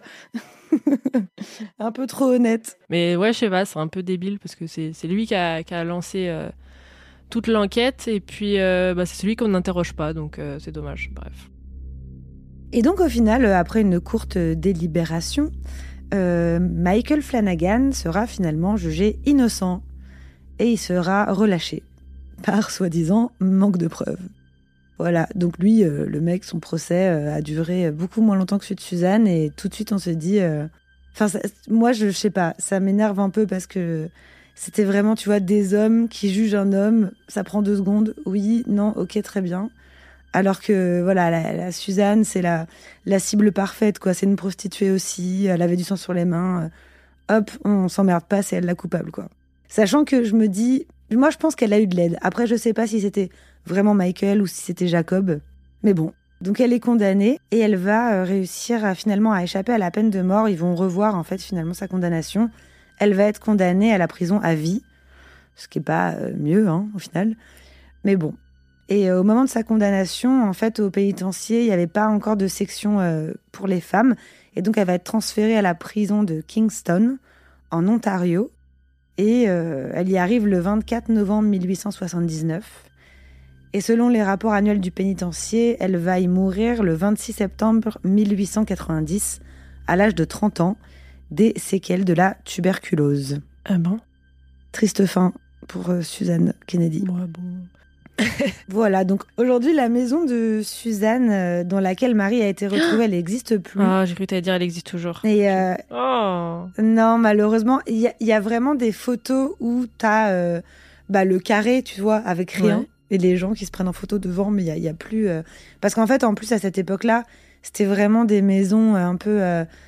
Un peu trop honnête. Mais ouais, je sais pas, c'est un peu débile, parce que c'est lui qui a lancé toute l'enquête, et puis c'est celui qu'on n'interroge pas, donc c'est dommage, bref. Et donc, au final, après une courte délibération, Michael Flanagan sera finalement jugé innocent, et il sera relâché, par soi-disant manque de preuves. Voilà, donc lui, le mec, son procès a duré beaucoup moins longtemps que celui de Suzanne, et tout de suite on se dit... moi, je sais pas, ça m'énerve un peu parce que c'était vraiment, tu vois, des hommes qui jugent un homme, ça prend 2 secondes, oui, non, ok, très bien. Alors que, voilà, la Suzanne, c'est la cible parfaite, quoi, c'est une prostituée aussi, elle avait du sang sur les mains, hop, on s'emmerde pas, c'est elle la coupable, quoi. Sachant que je me dis... Moi, je pense qu'elle a eu de l'aide. Après, je sais pas si c'était vraiment Michael ou si c'était Jacob. Mais bon. Donc, elle est condamnée et elle va réussir finalement à échapper à la peine de mort. Ils vont revoir, en fait, finalement, sa condamnation. Elle va être condamnée à la prison à vie. Ce qui est pas mieux, hein, au final. Mais bon. Et au moment de sa condamnation, en fait, au pénitencier, il n'y avait pas encore de section pour les femmes. Et donc, elle va être transférée à la prison de Kingston, en Ontario. Et elle y arrive le 24 novembre 1879. Et selon les rapports annuels du pénitencier, elle va y mourir le 26 septembre 1890, à l'âge de 30 ans, des séquelles de la tuberculose. Ah bon ? Triste fin pour Suzanne Kennedy. Ouais, bon. Voilà, donc aujourd'hui, la maison de Suzanne, dans laquelle Marie a été retrouvée, elle n'existe plus. Ah, j'ai cru que t'allais dire elle existe toujours. Et Oh. Non, malheureusement, il y a vraiment des photos où t'as le carré, tu vois, avec rien. Ouais. Et les gens qui se prennent en photo devant, mais il y a plus... Parce qu'en fait, en plus, à cette époque-là, c'était vraiment des maisons un peu...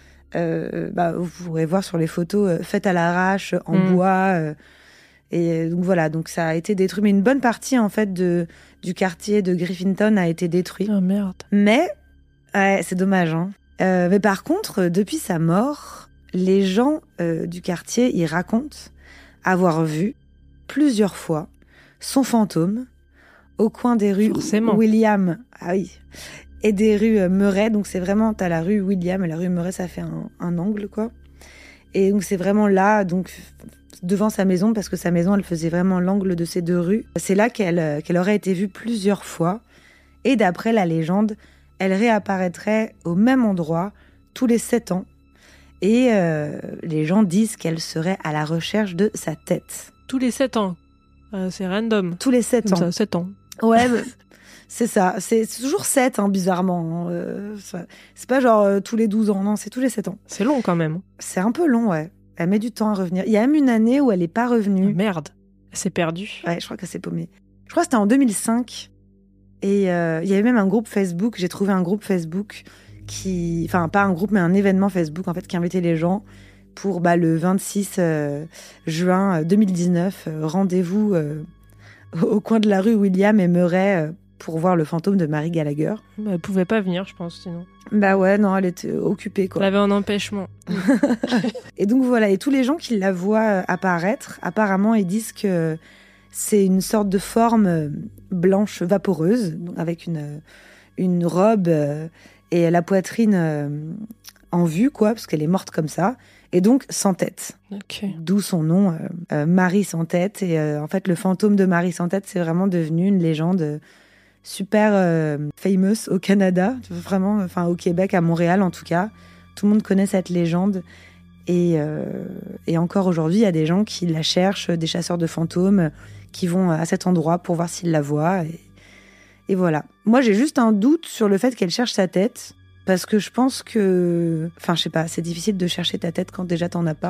vous pourrez voir sur les photos, faites à l'arrache, en bois... Et donc voilà, donc ça a été détruit. Mais une bonne partie, en fait, du quartier de Griffinton a été détruit. Oh merde. Mais, c'est dommage, hein. Mais par contre, depuis sa mort, les gens du quartier, ils racontent avoir vu plusieurs fois son fantôme au coin des rues William. Ah oui. Et des rues Murray. Donc c'est vraiment, t'as la rue William et la rue Murray, ça fait un angle, quoi. Et donc c'est vraiment là, donc... devant sa maison, parce que sa maison, elle faisait vraiment l'angle de ces 2 rues. C'est là qu'elle aurait été vue plusieurs fois. Et d'après la légende, elle réapparaîtrait au même endroit tous les 7 ans. Et les gens disent qu'elle serait à la recherche de sa tête. Tous les 7 ans. C'est random. Tous les 7 ans. Ça, 7 ans. Ouais, c'est ça. C'est toujours 7, bizarrement. C'est pas genre tous les 12 ans, non, c'est tous les 7 ans. C'est long quand même. C'est un peu long, ouais. Elle met du temps à revenir. Il y a même une année où elle n'est pas revenue. Merde, elle s'est perdue. Ouais, je crois qu'elle s'est paumée. Je crois que c'était en 2005. Et il y avait même un groupe Facebook. J'ai trouvé un groupe Facebook enfin, pas un groupe, mais un événement Facebook, en fait, qui invitait les gens pour le 26 juin 2019. Rendez-vous au coin de la rue William et Murray pour voir le fantôme de Mary Gallagher. Elle pouvait pas venir, je pense, sinon. Bah ouais, non, elle était occupée, quoi. Elle avait un empêchement. Et donc voilà, et tous les gens qui la voient apparaître, apparemment, ils disent que c'est une sorte de forme blanche vaporeuse, donc avec une robe et la poitrine en vue, quoi, parce qu'elle est morte comme ça, et donc sans tête. Okay. D'où son nom, Marie sans tête. Et en fait, le fantôme de Marie sans tête, c'est vraiment devenu une légende super famous au Canada, vraiment, enfin au Québec, à Montréal en tout cas. Tout le monde connaît cette légende. Et encore aujourd'hui, il y a des gens qui la cherchent, des chasseurs de fantômes, qui vont à cet endroit pour voir s'ils la voient. Et voilà. Moi, j'ai juste un doute sur le fait qu'elle cherche sa tête. Parce que je pense que... Enfin, je sais pas, c'est difficile de chercher ta tête quand déjà t'en as pas.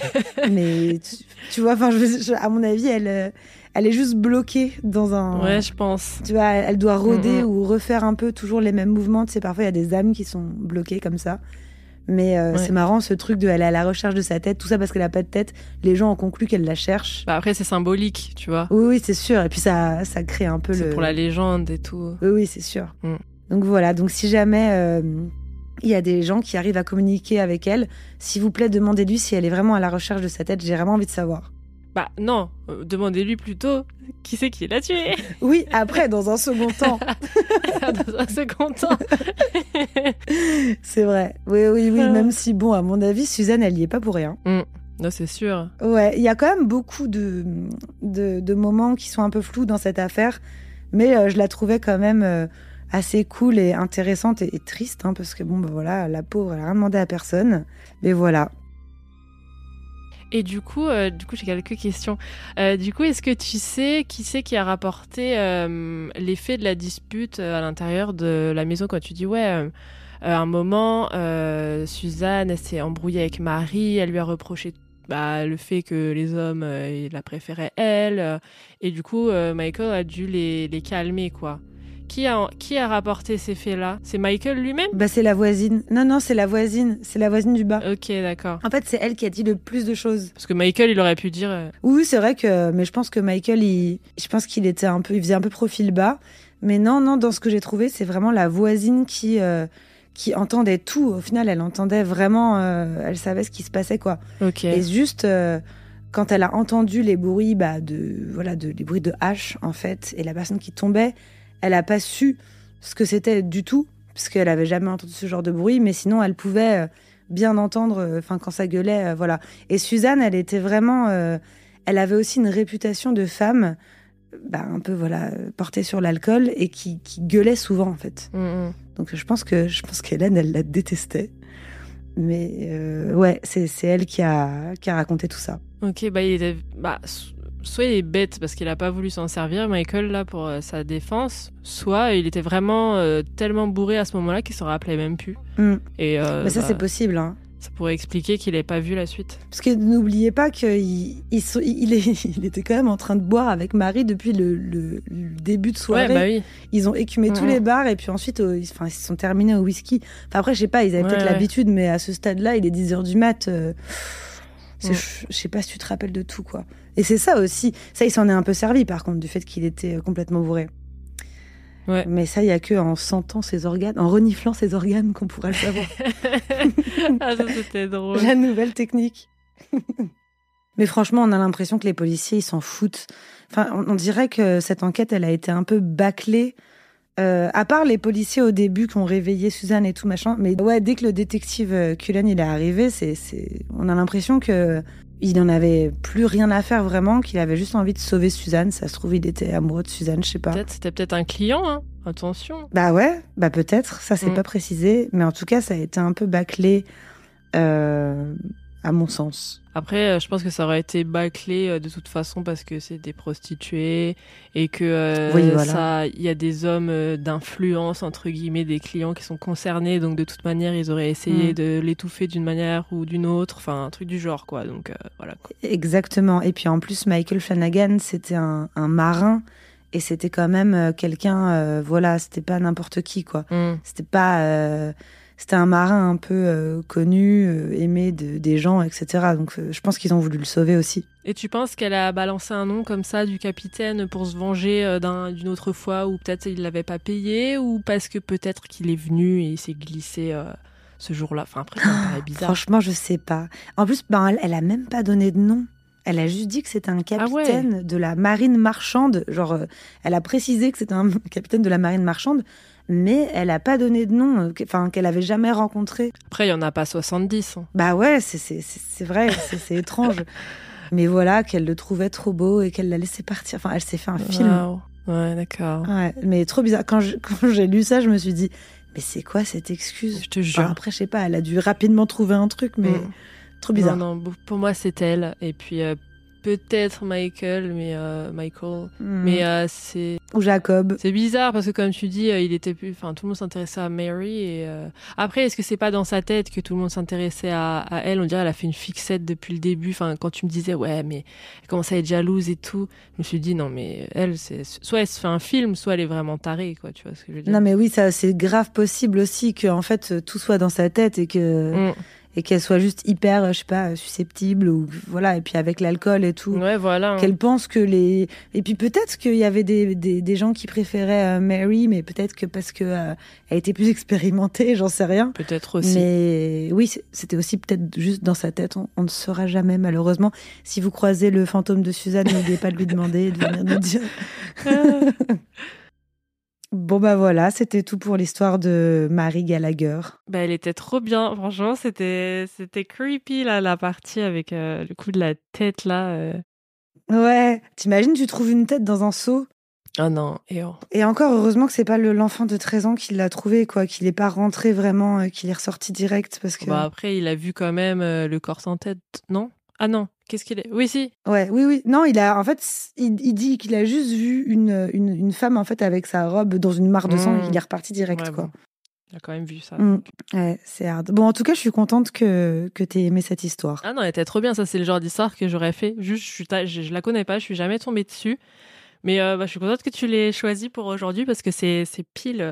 Mais tu vois, enfin, à mon avis, elle est juste bloquée dans un... Ouais, je pense. Tu vois, elle doit rôder ou refaire un peu toujours les mêmes mouvements. Tu sais, parfois, il y a des âmes qui sont bloquées comme ça. Mais c'est marrant, ce truc de elle est à la recherche de sa tête. Tout ça parce qu'elle a pas de tête. Les gens ont conclu qu'elle la cherche. Bah après, c'est symbolique, tu vois. Oui, c'est sûr. Et puis, ça crée un peu c'est pour la légende et tout. Oui, c'est sûr. Donc voilà, donc si jamais il y a des gens qui arrivent à communiquer avec elle, s'il vous plaît, demandez-lui si elle est vraiment à la recherche de sa tête. J'ai vraiment envie de savoir. Bah non, demandez-lui plutôt qui c'est qui l'a tué. Oui, après, dans un second temps. Dans un second temps. C'est vrai. Oui, même si, bon, à mon avis, Suzanne, elle y est pas pour rien. Non, c'est sûr. Ouais, il y a quand même beaucoup de moments qui sont un peu flous dans cette affaire, mais je la trouvais quand même... assez cool et intéressante et triste, parce que bon, voilà, la pauvre, elle a rien demandé à personne. Mais voilà. Et du coup, j'ai quelques questions. Du coup, est-ce que tu sais qui c'est qui a rapporté l'effet de la dispute à l'intérieur de la maison quand tu dis à un moment, Suzanne, elle s'est embrouillée avec Marie, elle lui a reproché le fait que les hommes ils la préféraient elle, et du coup, Michael a dû les calmer, quoi. Qui a rapporté ces faits-là ? C'est Michael lui-même ? C'est la voisine. Non, c'est la voisine. C'est la voisine du bas. Ok, d'accord. En fait, c'est elle qui a dit le plus de choses. Parce que Michael, il aurait pu dire... Oui, c'est vrai que... Mais je pense que Michael, il faisait un peu profil bas. Mais non, dans ce que j'ai trouvé, c'est vraiment la voisine qui entendait tout. Au final, elle entendait vraiment... elle savait ce qui se passait, quoi. Ok. Et juste... quand elle a entendu les bruits, les bruits de hache, en fait, et la personne qui tombait... Elle n'a pas su ce que c'était du tout, parce qu'elle n'avait jamais entendu ce genre de bruit, mais sinon, elle pouvait bien entendre quand ça gueulait. Voilà. Et Suzanne, elle était vraiment... elle avait aussi une réputation de femme un peu portée sur l'alcool et qui gueulait souvent, en fait. Donc je pense qu'Hélène, elle la détestait. Mais c'est elle qui a raconté tout ça. Ok, il était... soit il est bête parce qu'il a pas voulu s'en servir, Michael, là, pour sa défense, soit il était vraiment tellement bourré à ce moment-là qu'il s'en rappelait même plus. Et, mais ça, c'est possible, Ça pourrait expliquer qu'il n'ait pas vu la suite. Parce que n'oubliez pas qu'il était quand même en train de boire avec Marie depuis le début de soirée. Ouais, oui. Ils ont écumé tous les bars et puis ensuite, ils se sont terminés au whisky. Enfin, après, je sais pas, ils avaient peut-être l'habitude, mais à ce stade-là, il est 10h du mat'. Je sais pas si tu te rappelles de tout, quoi. Et c'est ça aussi. Ça, il s'en est un peu servi, par contre, du fait qu'il était complètement bourré. Ouais. Mais ça, il y a que en sentant ses organes, en reniflant ses organes, qu'on pourra le savoir. Ah, ça, c'était drôle. La nouvelle technique. Mais franchement, on a l'impression que les policiers, ils s'en foutent. Enfin, on dirait que cette enquête, elle a été un peu bâclée. À part les policiers au début qui ont réveillé Suzanne et tout machin, mais ouais, dès que le détective Cullen il est arrivé, on a l'impression que il en avait plus rien à faire vraiment, qu'il avait juste envie de sauver Suzanne. Ça se trouve, il était amoureux de Suzanne, je sais pas. C'était peut-être un client, hein. Attention. Bah ouais, bah peut-être, ça c'est pas précisé, mais en tout cas ça a été un peu bâclé à mon sens. Après, je pense que ça aurait été bâclé de toute façon parce que c'est des prostituées et que oui, voilà. il y a des hommes d'influence entre guillemets, des clients qui sont concernés, donc de toute manière ils auraient essayé de l'étouffer d'une manière ou d'une autre, enfin un truc du genre quoi. Donc voilà. Quoi. Exactement. Et puis en plus Michael Flanagan c'était un marin. Et c'était quand même quelqu'un, voilà, c'était pas n'importe qui, quoi. C'était pas, c'était un marin un peu connu, aimé des gens, etc. Donc je pense qu'ils ont voulu le sauver aussi. Et tu penses qu'elle a balancé un nom comme ça du capitaine pour se venger d'une autre fois, ou peut-être il l'avait pas payé, ou parce que peut-être qu'il est venu et il s'est glissé ce jour-là. Enfin après ça me paraît bizarre. Franchement, je sais pas. En plus, elle a même pas donné de nom. Elle a juste dit que c'était un capitaine de la marine marchande. Genre, elle a précisé que c'était un capitaine de la marine marchande, mais elle a pas donné de nom, enfin, qu'elle avait jamais rencontré. Après, il y en a pas 70. Hein. Bah ouais, c'est vrai, c'est étrange. Mais voilà, qu'elle le trouvait trop beau et qu'elle l'a laissé partir. Enfin, elle s'est fait un film. Wow. Ouais, d'accord. Ouais, mais trop bizarre. Quand j'ai lu ça, je me suis dit, mais c'est quoi cette excuse ? Je te jure. Enfin, après, je sais pas, elle a dû rapidement trouver un truc, mais... Trop bizarre. Non, pour moi c'est elle. Et puis peut-être Michael, mais c'est... Ou Jacob. C'est bizarre parce que comme tu dis, il était plus... Enfin, tout le monde s'intéressait à Mary. Et après, est-ce que c'est pas dans sa tête que tout le monde s'intéressait à elle ? On dirait qu'elle a fait une fixette depuis le début. Enfin, quand tu me disais, ouais, mais elle commence à être jalouse et tout, je me suis dit, non, mais elle, soit elle se fait un film, soit elle est vraiment tarée, quoi. Tu vois ce que je veux dire ? Non, mais oui, ça, c'est grave possible aussi que, en fait, tout soit dans sa tête et que... Et qu'elle soit juste hyper, je sais pas, susceptible ou voilà. Et puis avec l'alcool et tout. Ouais, voilà. Qu'elle pense que les... Et puis peut-être qu'il y avait des gens qui préféraient Mary, mais peut-être que parce que elle était plus expérimentée, j'en sais rien. Peut-être aussi. Mais oui, c'était aussi peut-être juste dans sa tête. On ne saura jamais, malheureusement. Si vous croisez le fantôme de Suzanne, n'oubliez pas de lui demander et de venir nous dire. Bon bah voilà, c'était tout pour l'histoire de Mary Gallagher. Bah elle était trop bien, franchement, c'était creepy là, la partie avec le coup de la tête là. Ouais, t'imagines, tu trouves une tête dans un seau. Oh non, et oh. Et encore heureusement que c'est pas l'enfant de 13 ans qui l'a trouvé, quoi, qu'il est pas rentré vraiment, qu'il est ressorti direct parce que. Bah après, il a vu quand même le corps sans tête, non ? Ah non, qu'est-ce qu'il est ? Oui, si. Ouais, oui. Non, il dit qu'il a juste vu une femme, en fait, avec sa robe dans une mare de sang et qu'il est reparti direct, ouais, quoi. Bon. Il a quand même vu ça. Ouais, c'est hard. Bon, en tout cas, je suis contente que t'aies aimé cette histoire. Ah non, elle était trop bien. Ça, c'est le genre d'histoire que j'aurais fait. Juste, je la connais pas, je suis jamais tombée dessus. Mais je suis contente que tu l'aies choisie pour aujourd'hui parce que c'est pile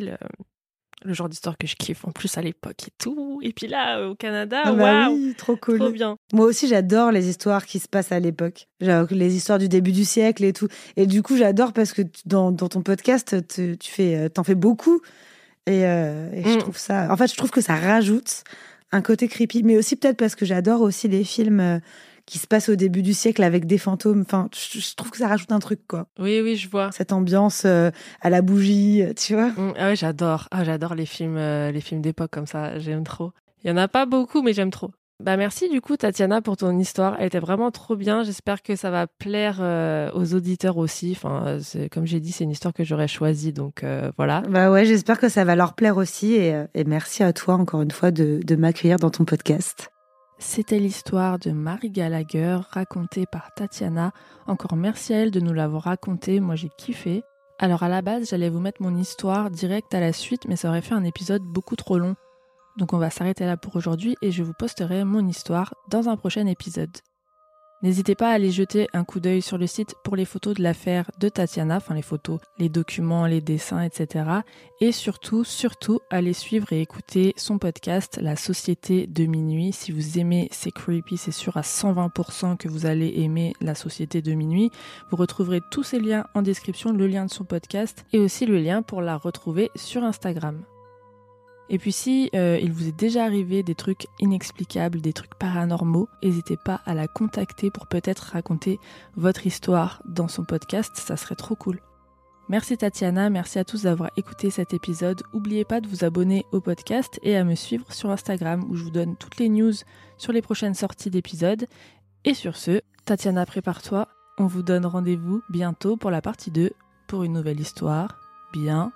le genre d'histoire que je kiffe. En plus, à l'époque et tout. Et puis là, au Canada, waouh, oui, trop cool. Trop bien. Moi aussi, j'adore les histoires qui se passent à l'époque. Genre les histoires du début du siècle et tout. Et du coup, j'adore parce que dans ton podcast, t'en fais beaucoup. Et je trouve ça... En fait, je trouve que ça rajoute un côté creepy. Mais aussi peut-être parce que j'adore aussi les films qui se passent au début du siècle avec des fantômes. Enfin, je trouve que ça rajoute un truc, quoi. Oui, je vois. Cette ambiance à la bougie, tu vois. Ah ouais, j'adore. Ah, j'adore les films d'époque comme ça. J'aime trop. Il y en a pas beaucoup, mais j'aime trop. Bah merci du coup Tatiana pour ton histoire. Elle était vraiment trop bien. J'espère que ça va plaire aux auditeurs aussi. Enfin, comme j'ai dit, c'est une histoire que j'aurais choisie, donc voilà. Bah ouais, j'espère que ça va leur plaire aussi. Et merci à toi encore une fois de m'accueillir dans ton podcast. C'était l'histoire de Mary Gallagher racontée par Tatiana. Encore merci à elle de nous l'avoir racontée. Moi j'ai kiffé. Alors à la base, j'allais vous mettre mon histoire direct à la suite, mais ça aurait fait un épisode beaucoup trop long. Donc on va s'arrêter là pour aujourd'hui et je vous posterai mon histoire dans un prochain épisode. N'hésitez pas à aller jeter un coup d'œil sur le site pour les photos de l'affaire de Tatiana, enfin les photos, les documents, les dessins, etc. Et surtout, allez suivre et écouter son podcast La Société de Minuit. Si vous aimez C'est Creepy, c'est sûr à 120% que vous allez aimer La Société de Minuit. Vous retrouverez tous ces liens en description, le lien de son podcast et aussi le lien pour la retrouver sur Instagram. Et puis si il vous est déjà arrivé des trucs inexplicables, des trucs paranormaux, n'hésitez pas à la contacter pour peut-être raconter votre histoire dans son podcast, ça serait trop cool. Merci Tatiana, merci à tous d'avoir écouté cet épisode. N'oubliez pas de vous abonner au podcast et à me suivre sur Instagram où je vous donne toutes les news sur les prochaines sorties d'épisodes. Et sur ce, Tatiana, prépare-toi, on vous donne rendez-vous bientôt pour la partie 2, pour une nouvelle histoire bien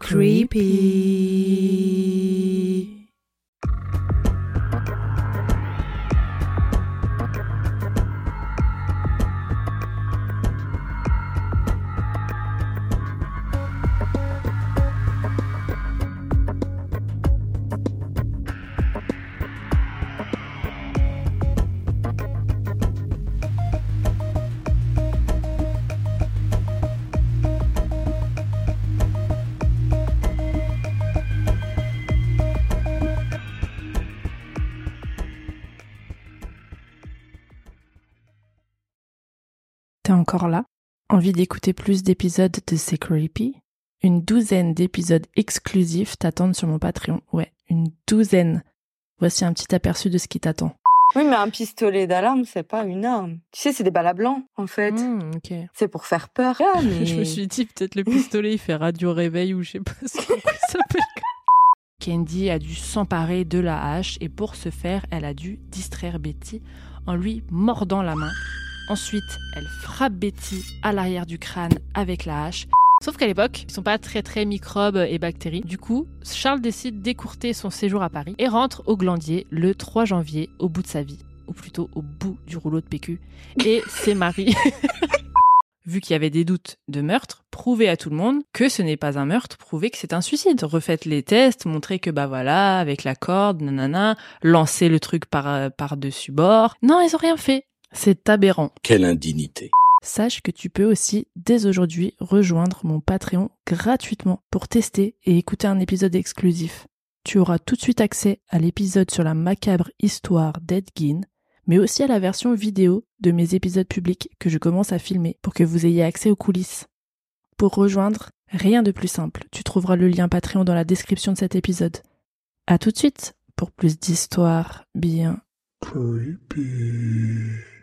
creepy. T'es encore là? Envie d'écouter plus d'épisodes de C'est Creepy? Une 12aine d'épisodes exclusifs t'attendent sur mon Patreon. Ouais, une 12aine. Voici un petit aperçu de ce qui t'attend. Oui, mais un pistolet d'alarme, c'est pas une arme. Tu sais, c'est des balles à blanc, en fait. Ok. C'est pour faire peur. Ah, mais... Je me suis dit, peut-être le pistolet, il fait radio réveil ou je sais pas ce qu'il s'appelle. Candy a dû s'emparer de la hache et pour ce faire, elle a dû distraire Betty en lui mordant la main. Ensuite, elle frappe Betty à l'arrière du crâne avec la hache. Sauf qu'à l'époque, ils sont pas très microbes et bactéries. Du coup, Charles décide d'écourter son séjour à Paris et rentre au Glandier le 3 janvier au bout de sa vie. Ou plutôt au bout du rouleau de PQ. Et c'est Marie... Vu qu'il y avait des doutes de meurtre, prouvez à tout le monde que ce n'est pas un meurtre, prouvez que c'est un suicide. Refaites les tests, montrez que bah voilà, avec la corde, nanana, lancez le truc par-dessus bord. Non, ils ont rien fait. C'est aberrant. Quelle indignité. Sache que tu peux aussi, dès aujourd'hui, rejoindre mon Patreon gratuitement pour tester et écouter un épisode exclusif. Tu auras tout de suite accès à l'épisode sur la macabre histoire d'Ed Gein, mais aussi à la version vidéo de mes épisodes publics que je commence à filmer pour que vous ayez accès aux coulisses. Pour rejoindre, rien de plus simple. Tu trouveras le lien Patreon dans la description de cet épisode. À tout de suite pour plus d'histoires bien creepy.